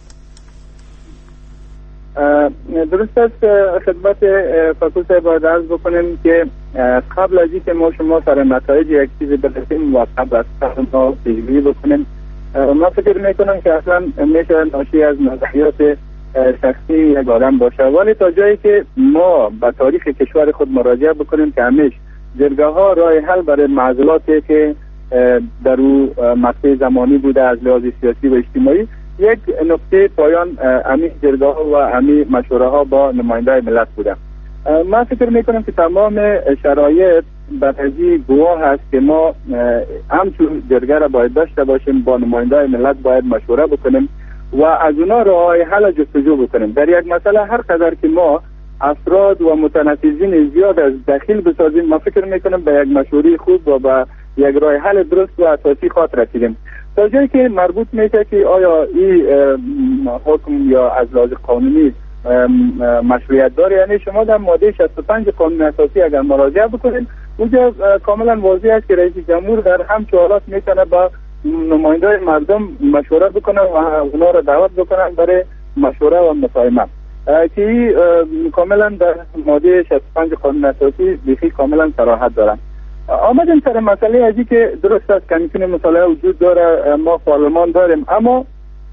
S14: درست است. خدمت فاکولت باید عرض بکنیم که قبل از اینکه ما شما سر نتایج یک چیز برسیم و قبل از ما پیش‌بینی بکنیم، ما فکر میکنم که اصلا میشه ناشی از نظریات شخصی یک آدم باشه، ولی تا جایی که ما به تاریخ کشور خود مراجعه بکنیم که همیشه جرگه ها راه حل برای معضلاتی که در او مقطع زمانی بوده از لحاظ سیاسی و اجتماعی، یک نقطه پایان امی جرگه ها و امی مشوره ها با نماینده ملت بوده. من فکر میکنم که تمام شرایط برای گواه هست که ما همچون جرگه را باید داشته باشیم، با نماینده ملت باید مشوره بکنیم و از اونا راه حل جستجو بکنیم. در یک مسئله هر قدر که ما افراد و متنفذین زیاد از داخل بسازیم، ما فکر میکنم به یک مشوره خوب و به یک راه حل درست و اساسی خاطر رسیدیم. تا جایی که مربوط میشه که آیا این حکم یا از لحاظ قانونی مشروعیت داره، یعنی شما در ماده 65 قانون اساسی اگر مراجعه بکنید، اونجا کاملا واضح است که رئیس جمهور در همچون حالات میتونه با نماینده مردم مشوره بکنه و اونا را دعوت بکنن برای مشوره و مفاهمه که کاملا در ماده 65 قانون اساسی بیخی کاملا صراحت دارن. آمدیم سر مسئله ازی که درست است کمیسیون مطالعه وجود داره، ما پارلمان داریم، اما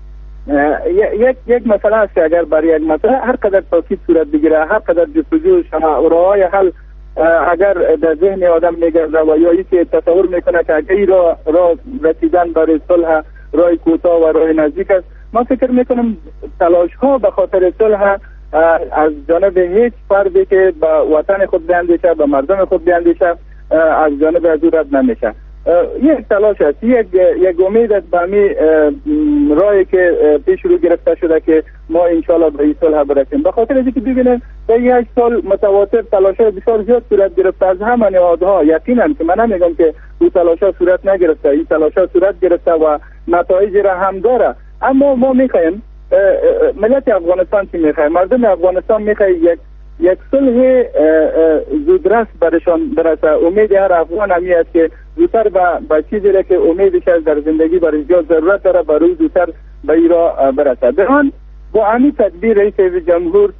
S14: یک مسئله است که اگر برای یک مسئله هر قدر تاکید صورت بگیره، هر قدر جستجو راههای حل اگر در ذهن آدم میگرده و یا که تصور میکنه که اگر این راه رسیدن برای صلح راه کوتاه و راه نزدیک است، من فکر میکنم تلاش ها به خاطر صلح از جانب هیچ فردی که به وطن خود بیاندیشه، به مردم خود بیاندیشه، از جانب از او رد نمیشه. یک تلاش است، یک امید است به همین راهی که پیش رو گرفته شده که ما انشالله به این صلح برسیم. به خاطر اینکه ببینید در 8 سال متواتر تلاش‌های بسیار زیاد صورت گرفته از همه نهادها. یقینا که من نمیگم که این تلاش‌ها صورت نگرفته، این تلاش‌ها صورت گرفته و نتایج را هم داره، اما ما می‌خوایم ملت افغانستان چی می‌خواد؟ مردم افغانستان می‌خواد یک صلح زودرس برشان برسه. امید هر افغان همی است که زودتر به چیزی را که امیدش از در زندگی برای زیاد ضرورت داره برای زودتر به این را برسه. دهان با همین تدبیر رئیس جمهور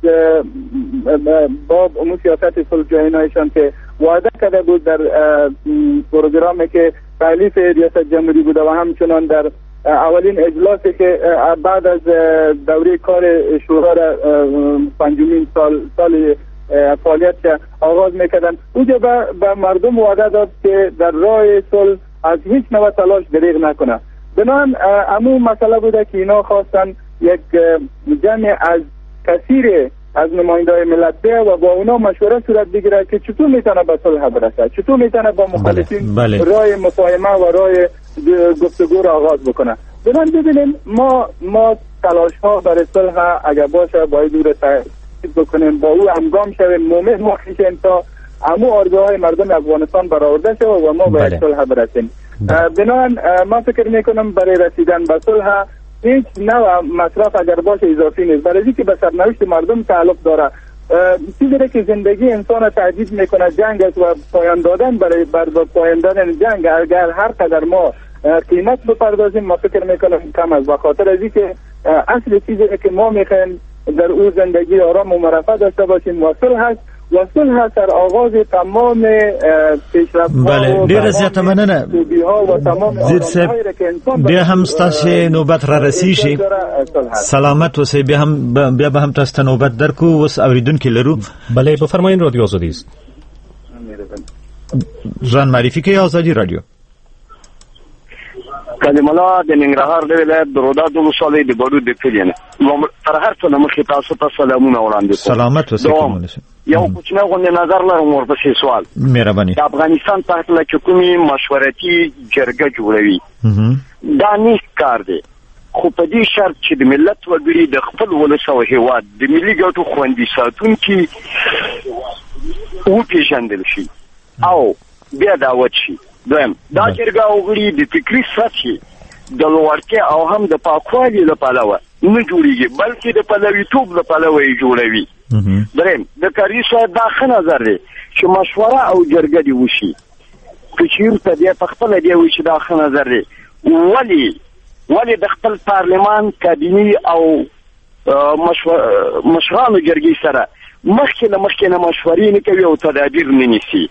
S14: با امور سیاست صلح جویانیشان که وعده کرده بود در پروگرامی که تألیف ریاست جمهوری بوده و همچنان در اولین اجلاسی که بعد از دوره کار شورا را پنجمین سال فعالیت آغاز میکردن، اونجا به مردم وعده داد که در راه صلح از هیچ نوع تلاش دریغ نکنه. بنابراین امو مسئله بوده که اینا خواستن یک جمع از کثیر از نمایندای ملت بیه و با اونا مشوره صورت بگیره که چطور میتونه به صلح برسه، چطور میتونه با مخالفین راه مفاهمه و راه گفتگو را آغاز بکنه. بنابراین ببینیم ما تلاش ها برای صلح اگر باشه باید دور تأکید بکنیم، با او همگام شویم، مومن موخیشیم تا همو آرزوهای مردم افغانستان برآورده شود و ما به صلح برسیم. بنابراین من فکر میکنم برای رسیدن به صلح هیچ نوع مصرف اگر باشه اضافی نیست، برای اینکه به سرنوشت مردم تعلق داره. چیزی که زندگی انسان را تهدید میکنه جنگ است و پایان دادن برای پایان دادن جنگ اگر هر قدر ما قیمت بپردازیم ما فکر میکنم کم است. بخاطر از اینکه اصل چیزی که ما میخوایم در او زندگی آرام و مرفه داشته باشیم و صلح هست و صلح سر آغاز تمام پیشرفت‌ها.
S6: ډیر زیات مننه زیر صاحب، بیا هم ستاسو نوبت را رسیږي. سلامت اوسئ. بیا به هم تاسو ته نوبت درکو. اوس اوریدونکي لرو.
S1: بله بفرمایئ. رادیو آزادی است.
S6: ځان معرفي کوي. آزادي رادیو.
S17: کلیم الله د ننګرهار د ولایت د روداد ولسوالۍ د بړو د کلینه تر هر څه مخې تاسو ته سلامونه وړاندې کوم.
S6: سلامت اوسئ.
S17: یو کوچنی غونډه نظر لرم ورپسې سوال.
S6: مهرباني.
S17: د افغانستان په اړه چې کومي مشورتي جرګه جوړوي دا نیک کار دی، خو په دې شرط چې د ملت وګړي د خپل ولس او هیواد د ملي ګټو خوندي ساتونکي وپېژندل شي او بیا دعوت شي. دویم دا جرګه وګړي د فکري سطحې د لوړتیا او هم د پاکوالي له پلوه نه جوړیږي بلکې د پلویتوب له پلوه یې جوړوي. دریم د کاري صاحب دا ښه نظر دی چې مشوره او جرګه دې وشي که چېرته دی په خپله دی وایي چې دا ښه نظر دی، ولې د خپل پارلمان کابینې او مشرانو جرګې سره مخکې له مخکې نه مشورې نه کوي او تدابیر نه نیسي؟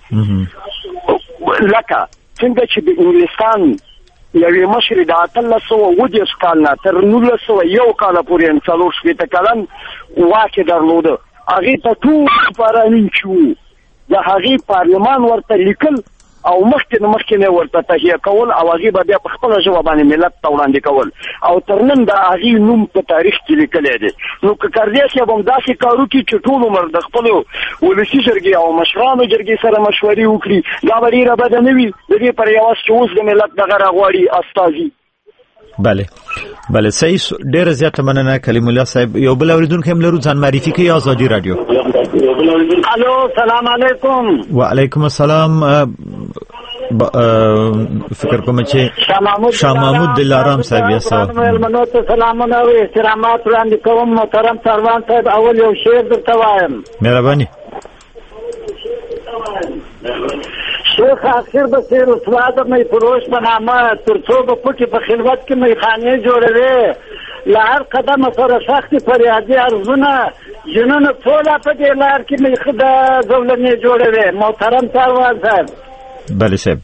S17: لکه څنګه چې د انګلستان یوې مشرې د 1830 کال نه تر 1901 کاله پورې 40 کلن واک یې درلوده، هغې ته ټول بارانین چې وو د هغې پارلمان ورته لیکل او مخکې نه ورته تهیه کول او هغې به بیا په خپله ژبه باندې ملت ته وړاندې کول او تر نن د هغې نوم په تاریخ کې لیکلی دی. نو که کردی صاحب هم داسې کار وکړي چې ټول عمر د خپلو ولسي جرګې او مشرانو جرګې سره مشورې وکړي، دا به ډېره بده نه وي د دې پر یوه چې اوس د ملت دغه راغواړي استازي.
S6: بله صحیح، ډیره زیاته مننه کلیم الله صاحب. یو بل اوریدونکی هم لرو، ځان معرفي کوي. آزادي رادیو.
S16: الو سلام علیکم.
S6: وعلیکم السلام. فکر کوم چې شاه محمود دلارام صاحب یې
S16: مېلمنو ته سلامونه او احترامات وړاندې کوم. محترم سروان صاحب، اول یو شعر درته وایم.
S6: مهرباني.
S16: شیخ آخر به سیر رسوا د می فروش په نامه تر څو به پټې په خلوت کې میخانې جوړوي، له هر قدمه سره سختې فریادي ارزونه جنونه ټوله په دې لار کې میخه د زولنې جوړوي. محترم سروان صاحب.
S6: بله صاحب.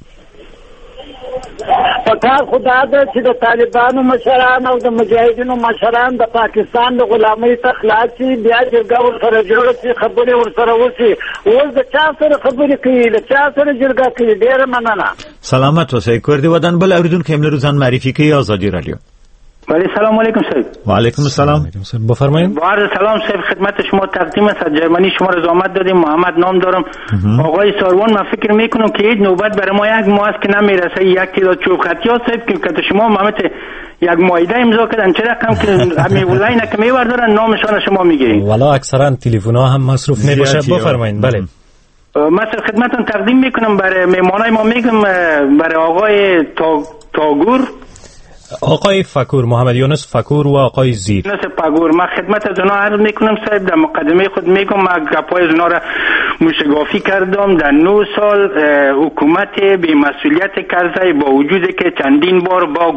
S16: په کار خدا ده چې د طالبانو مشران او د مجاهدینو مشران د پاکستان د غلامۍ ته خلاص شي، بیا جرګه ورسره جوړه شي، خبرې ورسره وشي. اوس د چا سره خبرې کوي، د چا سره جرګه کوي؟ ډېره مننه.
S6: سلامت اوسئ. کوردي ودان بل اوریدونکی هم لرو، ځان معرفي کوي. آزادي رادیو.
S18: بله سلام علیکم صاحب.
S6: و علیکم السلام.
S1: بفرمایید.
S18: با عرض سلام صاحب، خدمت شما تقدیم است. از جرمنی شما را زحمت دادیم. محمد نام دارم. آقای ساروان، من فکر میکنم که این نوبت برای ما یک ماه است که نمیرسه یک تعداد چوب خطی ها صاحب که شما محمد یک مایده امضا کردن، چه رقم که همین ولای که میوردارن نامشان شما میگیرین.
S1: والا اکثرا تلفن ها هم مصروف نمیشه. بفرمایید. بله.
S18: مثلا خدمتتون تقدیم میکنم برای مهمانای ما، میگم برای آقای تاگور،
S1: آقای فکور، محمد یونس فکور و آقای زیر.
S18: یونس فکور. من خدمت از اونا عرض میکنم صاحب، در مقدمه خود میگم من گپای از اونا را مشگافی کردم. در 9 سال حکومت بی مسئولیت کرده، با وجودی که چندین بار با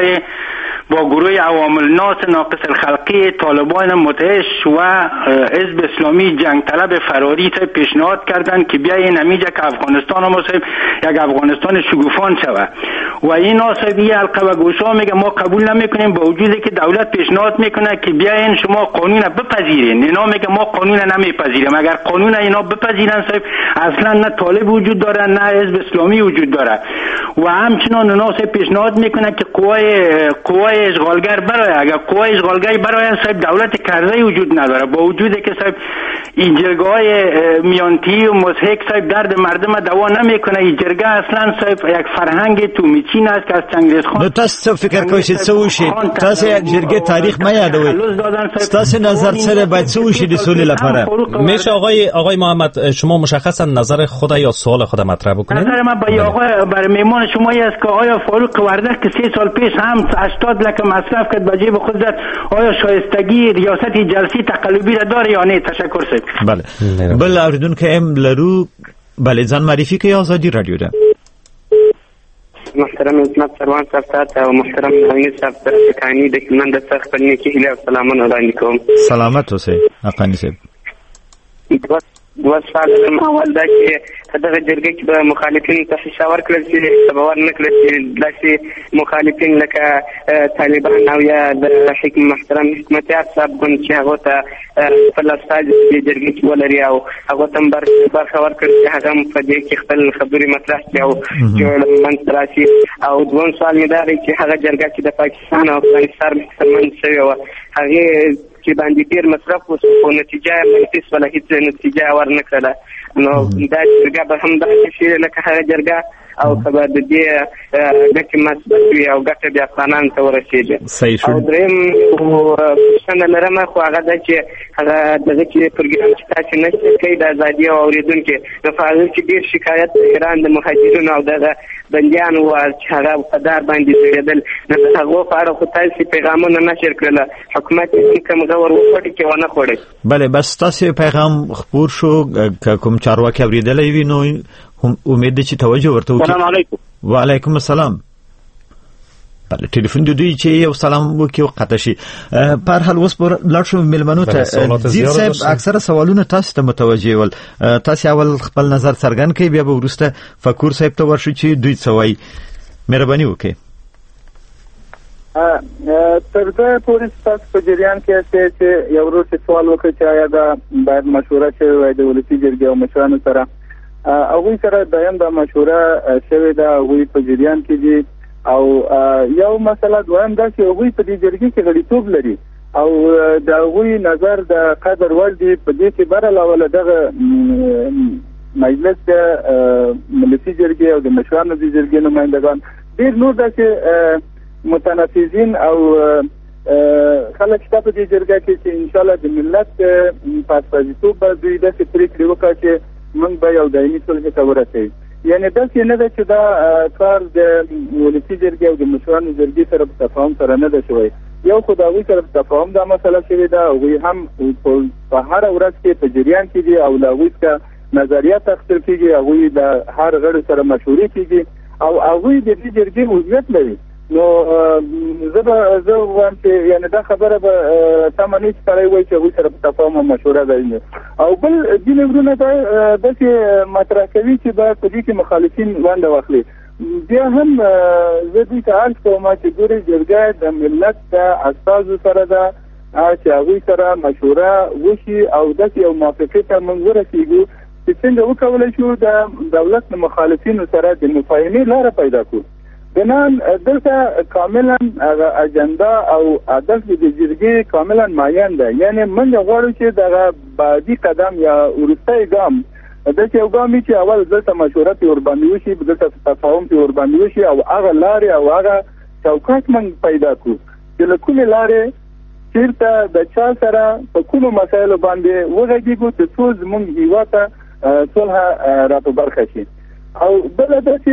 S18: گروه عوام الناس ناقص الخلقی، طالبان متعش و حزب اسلامی جنگ طلب فراری پیشنهاد کردند که بیاین همینجا که افغانستان ما صاحب یک افغانستان شگوفان شود و این صاحب حلقه و گوشا میگه ما قبول نمیکنیم، با وجودی که دولت پیشنهاد میکنه که بیاین شما قانون بپذیرین. اینا میگه ما قانون نمیپذیریم. اگر قانون اینا بپذیرن صاحب اصلا نه طالب وجود داره نه حزب اسلامی وجود داره. و همچنان اونا صاحب پیشنهاد میکنه که قوای اشغالگر برای، اگر قوای اشغالگر برای صاحب دولت کرزی وجود نداره، با وجودی که صاحب این جرگه‌های میانتی و مضحک صاحب درد مردم دوا نمیکنه. این جرگه اصلا صاحب یک فرهنگ تومیچین است که از چنگیزخان.
S6: نو تاسو فکر کوئ چې څه وشي؟ تاسو یک جرګې تاریخ مې یادوي. تاسو نظر سره باید څه وشي د سولې لپاره؟
S1: میشه آقای محمد شما مشخصا نظر خود یا سوال خود مطرح بکنید؟
S18: نظر من برای مهمان شما است که آیا فاروق وردک که 3 سال پیش هم 80 لک مصرف کرد به جیب خود زد، آیا شایستگی ریاست جلسه تقلبی را داره یا نه؟ تشکر صاحب.
S6: بله. بل اوریدونکو هم لرو. بله، ځان معرفي کوي. آزادي رادیو ده.
S19: محترم عظمت سروان صاحب ته او محترم نوین صاحب ته کانی د کمن د څخه خپل نیکی هیله او سلامونه وړاندې کوم.
S6: سلامت اوسئ اقانی صاحب.
S19: دوه سوال اول دا چې دغه جرګه کې به مخالفین ته فشار کړل چې باور نه کړل چې داسې مخالفین لکه طالبان او یا د محترم حکمتیار صاحب ګوند چې هغه ته خپل استازي د جرګې کې ولري او هغه ته برخه ورکړي چې هغه په دې کې خپل خبرې مطرح کړي او منځ ته راشي. او دویم سوال مې دا دی چې هغه جرګه چې د پاکستان او افغانستان ترمنځ شوې وه هغې چې باندې ډېر مصرف وشو خو نتیجه منفي شوله، هېڅ نتیجه ورنه کړله. نو دا جرګه به هم داسې شي لکه هغه جرګه او که به د دې ګټې مثبت وي او ګټه بیا افغانانو ته ورسېږي. او درېیم پوښتنه لرم خو هغه ده چې هغه دغه چې پروګرام چې تاسې نشر کوئ د ازادي او اورېدونکي نو په هغه کې ډېر شکایت ایران د مهاجرینو او دغه بندیانو وه چې هغه په دار باندې ځړېدل. نو د هغو په اړه خو تاسې پیغامونه نشر کړله، حکومت یې کوم غور وخوړي چې ونه خوړی.
S6: بله، بس تاسې پیغام خپور شو که کوم چارواکي اورېدلی وي نو امید چې توجه ورته وکړي.
S20: السلام علیکم.
S6: وعلیکم السلام. بله ټلیفون د دوی چې یو سلام وکړي او قطع شي. پر حال اوس پر لاړ شو مېلمنو ته. زیر صاحب اکثره سوالونه تاسو ته متوجه ول، تاسو اول خپل نظر څرګند کړئ، بیا به وروسته فکر صاحب ته ورشو چې دوی څه وایي. مهرباني وکړئ.
S14: تر دې پورې تاسو په جریان کې چې یو ورور سوال وکړ چې آیا دا باید مشوره شوی وای د ولسی جرګې او مشرانو سره. هغوی سره دایم دا مشوره شوې ده، هغوی په جریان کې دي او یو مسله دویم دا چې هغوی په دې جرګې کې غړیتوب لري او د هغوی نظر د قدر وړ دی. په دې کې بر علاوه دغه مجلس د ملتي جرګې او د مشرانو د جرګې نمائندگان ډېر نور داسې متنفذین او خلک شته په دې جرګه کې چې ان شاء الله د ملت په استازیتوب به دوی داسې پرېکړې وکړي چې موږ به یو دایمي صلح ته ورسوي. یعنې داسې نه ده چې دا کار د ولسي جرګې او د مشرانو جرګې سره په تفاهم سره نه ده شوی. یو خو د هغوی سره په تفاهم دا مسله شوې ده، هغوی هم په هره ورځ کې په جریان کې دي او له هغوی څخه نظریات اخیستل کېږي، هغوی د هر غړو سره مشورې کېږي او هغوی د دې جرګې عضویت لري. نو زه وایم چې یعنې دا خبره به سمه نه چې سړی وایي چې هغوی سره په تفاهم او مشوره ده. او بل ځینې وروڼه داسې مطرح کوي چې باید په دې کې مخالفین ونډه واخلي. بیا هم زه دوی ته عرض کوم چې ګورې جرګه د ملت د استازو سره ده چې هغوی سره مشوره وشي او داسې یو موافقې ته موږ ورسېږو چې څنګه وکولی شو د دولت د مخالفینو سره د مفاهمې لاره پیدا کړو. بنان دلته کاملا اجندا او هدف د جرګې کاملا معین ده. یعنی موږ غواړو چې دغه بعدي قدم یا وروستی ګام داسې یو ګام وي چې اول دلته مشوره پرې ورباندې وشي، دلته تفاهم پرې ورباندې وشي او هغه لارې او هغه چوکاټ موږ پیدا کړو چې له کومې لارې چېرته د چا سره په کومو مسایلو باندې وغږېږو چې څو زموږ هېواد ته صلح را په برخه شي. او بل دا چې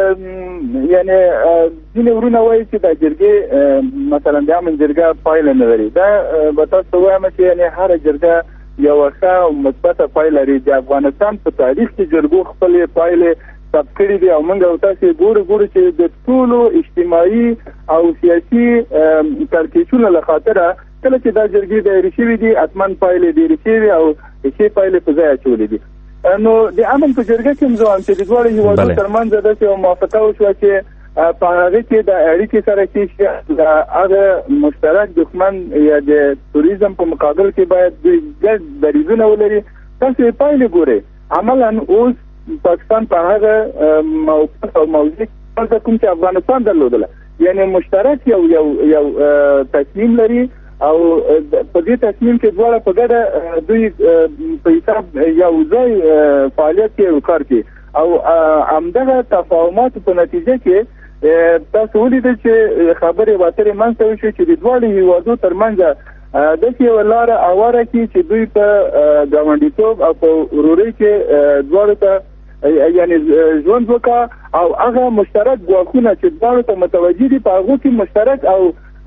S14: یعنی ځینې ورونه وایي چې دا جرګې مثلا د امن جرګه پایله نه لري. دا به تاسو ته وایم چې یعنی هره جرګه یوه ښه او مثبته پایله لري. د افغانستان په تاریخ کې جرګو خپلې پایلې ثبت کړي دي او موږ او تاسو ګورو چې د ټولو اجتماعي او سیاسي کړکېچونو له خاطره کله چې دا جرګې دایرې شوي دي حتما پایلې ډېرې شوي او ښې پایلې په ځای اچولې دي. نو د امن په جرګه کې هم ځوان چې د دواړو هېوادونو ترمنځ داسې یوه موافقه وشوه چې په هغې کې د اړیکې سره کې د هغه مشترک دښمن یا د توریزم په مقابل کې باید دوی ګډ دریځونه ولري. تاسو یې پایلې ګورئ. عملا اوس پاکستان په هغه موقف او موضوع کې کوم چې افغانستان درلودله، یعنی مشترک یو تصمیم لري او په دې تصمیم کې دواړه په ګډه دوی په حساب یو ځای فعالیت کوي او کار کوي او همدغه تفاهماتو په نتیجه کې تاسو ولیدل چې خبرې واترې منځته وشوې چې د دواړو هېوادو ترمنځ داسې یوه لاره هواره کړي چې دوی په ګاونډیتوب او په ورورۍ کې دواړو ته یعنی ژوند وکړه او هغه مشترک ګواښونه چې دواړو ته متوجه دي په هغو کې مشترک او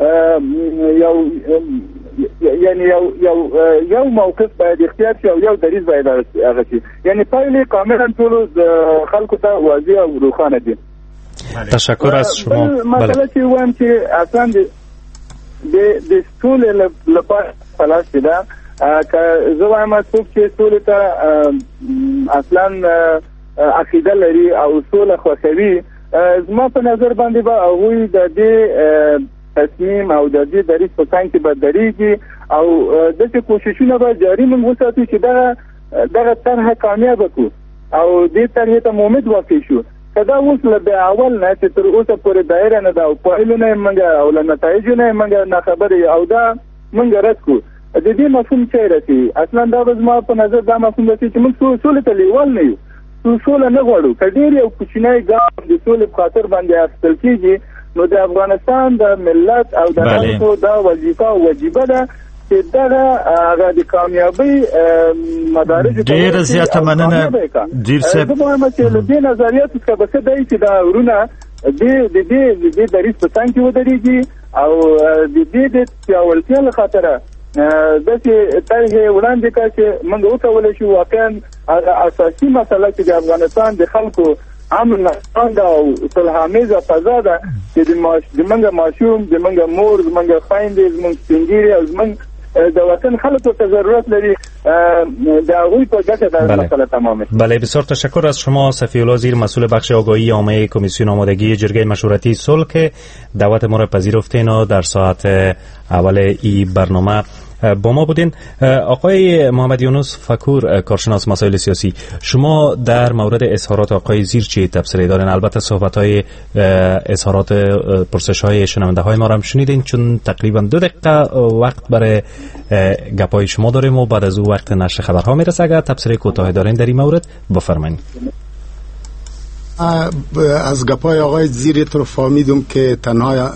S14: یو موقف باید اختیار شي او یو دریځ باید هغه شي. یعنی پایلې کاملا ټولو خلکو ته واضح او روښانه دي.
S1: تشکر از شما.
S14: مسئله چې وایم چې اصلا د سولې لپاره تلاش ده که زه وایم څوک چې سولې ته اصلا عقیده لري او سوله خوښوي زما په نظر باندې به هغوی د دې تصمیم او د دې دریځ په څنګ کې به درېږي او داسې کوششونه به جاري موږ وساتو چې دغه طرحه کامیابه کړو او دې طرحې ته امید واقع شو. که دا اوس له اول نه چې تر اوسه پورې دایره نه ده او پایلونه یې موږ او له نتایجو نه یې موږ ناخبره او دا موږ رد کړو، د دې مفهوم چی رسي؟ اصلا دا به زما په نظر دا مفهوم رسي چې موږ سولې ته لیوال نه یو، سوله نه غواړو. که ډېر یو کوچنی ګام د سولې په خاطر باندې اخیستل کېږي نو د افغانستان د ملت او د خلکو دا وظیفه او وجیبه ده چې دغه هغه د کامیابۍ مدارج
S6: ډېره زیاته مننه ډېر صاحب.
S14: زه وایم چې له دې نظریاتو څخه به ښه دی چې دا ورونه د دې دریځ په څنګ کې ودرېږي او د دې د پیاوړتیا له خاطره داسې طرح وړاندې کړه چې موږ وکولی شو واقعا اساسي مسله چې د افغانستان د خلکو امن او صلح‌آمیزه فضا ده چې د موږ ماشوم د موږ مور زموږ خویندې زموږ سپینګیري او زموږ د وطن خلکو ته ضرورت لري د هغوی په ګټه در مسئله تمامه.
S1: بله، بسیار تشکر از شما صفی الله زیر، مسئول بخش آگاهی عامه کمیسیون آمادگی جرگه مشورتی صلح که دعوت ما را پذیرفتین و در ساعت اول این برنامه با ما بودین. آقای محمد یونس فکور، کارشناس مسائل سیاسی، شما در مورد اظهارات آقای زیر چی تبصره دارین؟ البته صحبت‌های اظهارات پرسش‌های شنونده‌های ما را هم شنیدین، چون تقریبا 2 دقیقه وقت برای گپای شما داریم و بعد از او وقت نشر خبرها میرسه. اگر تبصره کوتاهی دارین در این مورد بفرمایید.
S11: از گپای آقای زیر تو فهمیدم که تنها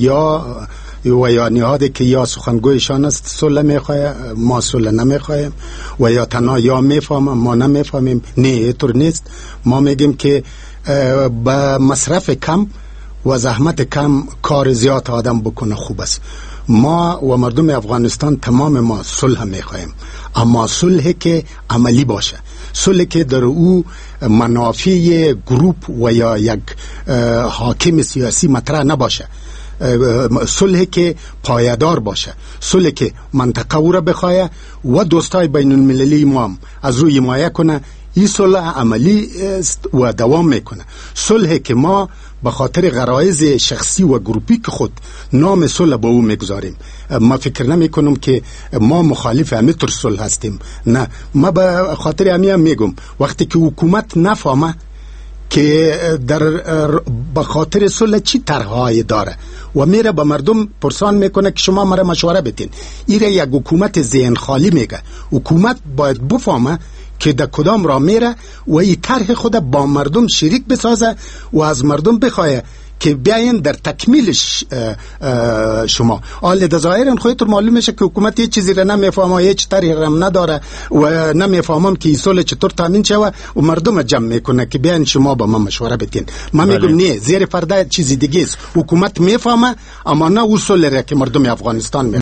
S11: یا نهاده که یا سخنگویشان است صلح میخواه، ما صلح نمیخواهیم، و یا تنها یا میفهمم ما نمیفهمیم. نه، اینطور نیست. ما میگیم که با مصرف کم و زحمت کم کار زیاد آدم بکنه خوب است. ما و مردم افغانستان تمام ما صلح میخواهیم، اما صلح که عملی باشه، صلح که در او منافع گروپ و یا یک حاکم سیاسی مطرح نباشه، صلح که پایدار باشه، صلح که منطقه او را بخواه و دوستای بین المللی ما هم از روی حمایت کنه. این صلح عملی است و دوام میکنه. صلح که ما به خاطر غرایز شخصی و گروپی که خود نام صلح به او میگذاریم، ما فکر نمی کنم که ما مخالف همه طور صلح هستیم. نه، ما به خاطر همین هم میگم وقتی که حکومت نفهمه که در به خاطر صلح چی طرح‌های داره و میره به مردم پرسان میکنه که شما مرا مشوره بدین، ایره یک حکومت ذهن خالی میگه. حکومت باید بفهمه که در کدام راه میره و این طرح خود با مردم شریک بسازه و از مردم بخواه که بیاین در تکمیلش شما. حال در ظاهرا خودتون معلوم میشه که حکومت هیچ چیزی را نمیفهمه، هیچ طرحی را نداره و نمیفهمم که صلح چطور تامین شوه و مردم جمع میکنه که بیاین شما با ما مشوره بدین. من میگم نه، زیر پرده چیزی دیگه است. حکومت میفهمه اما نه اصول را که مردم افغانستان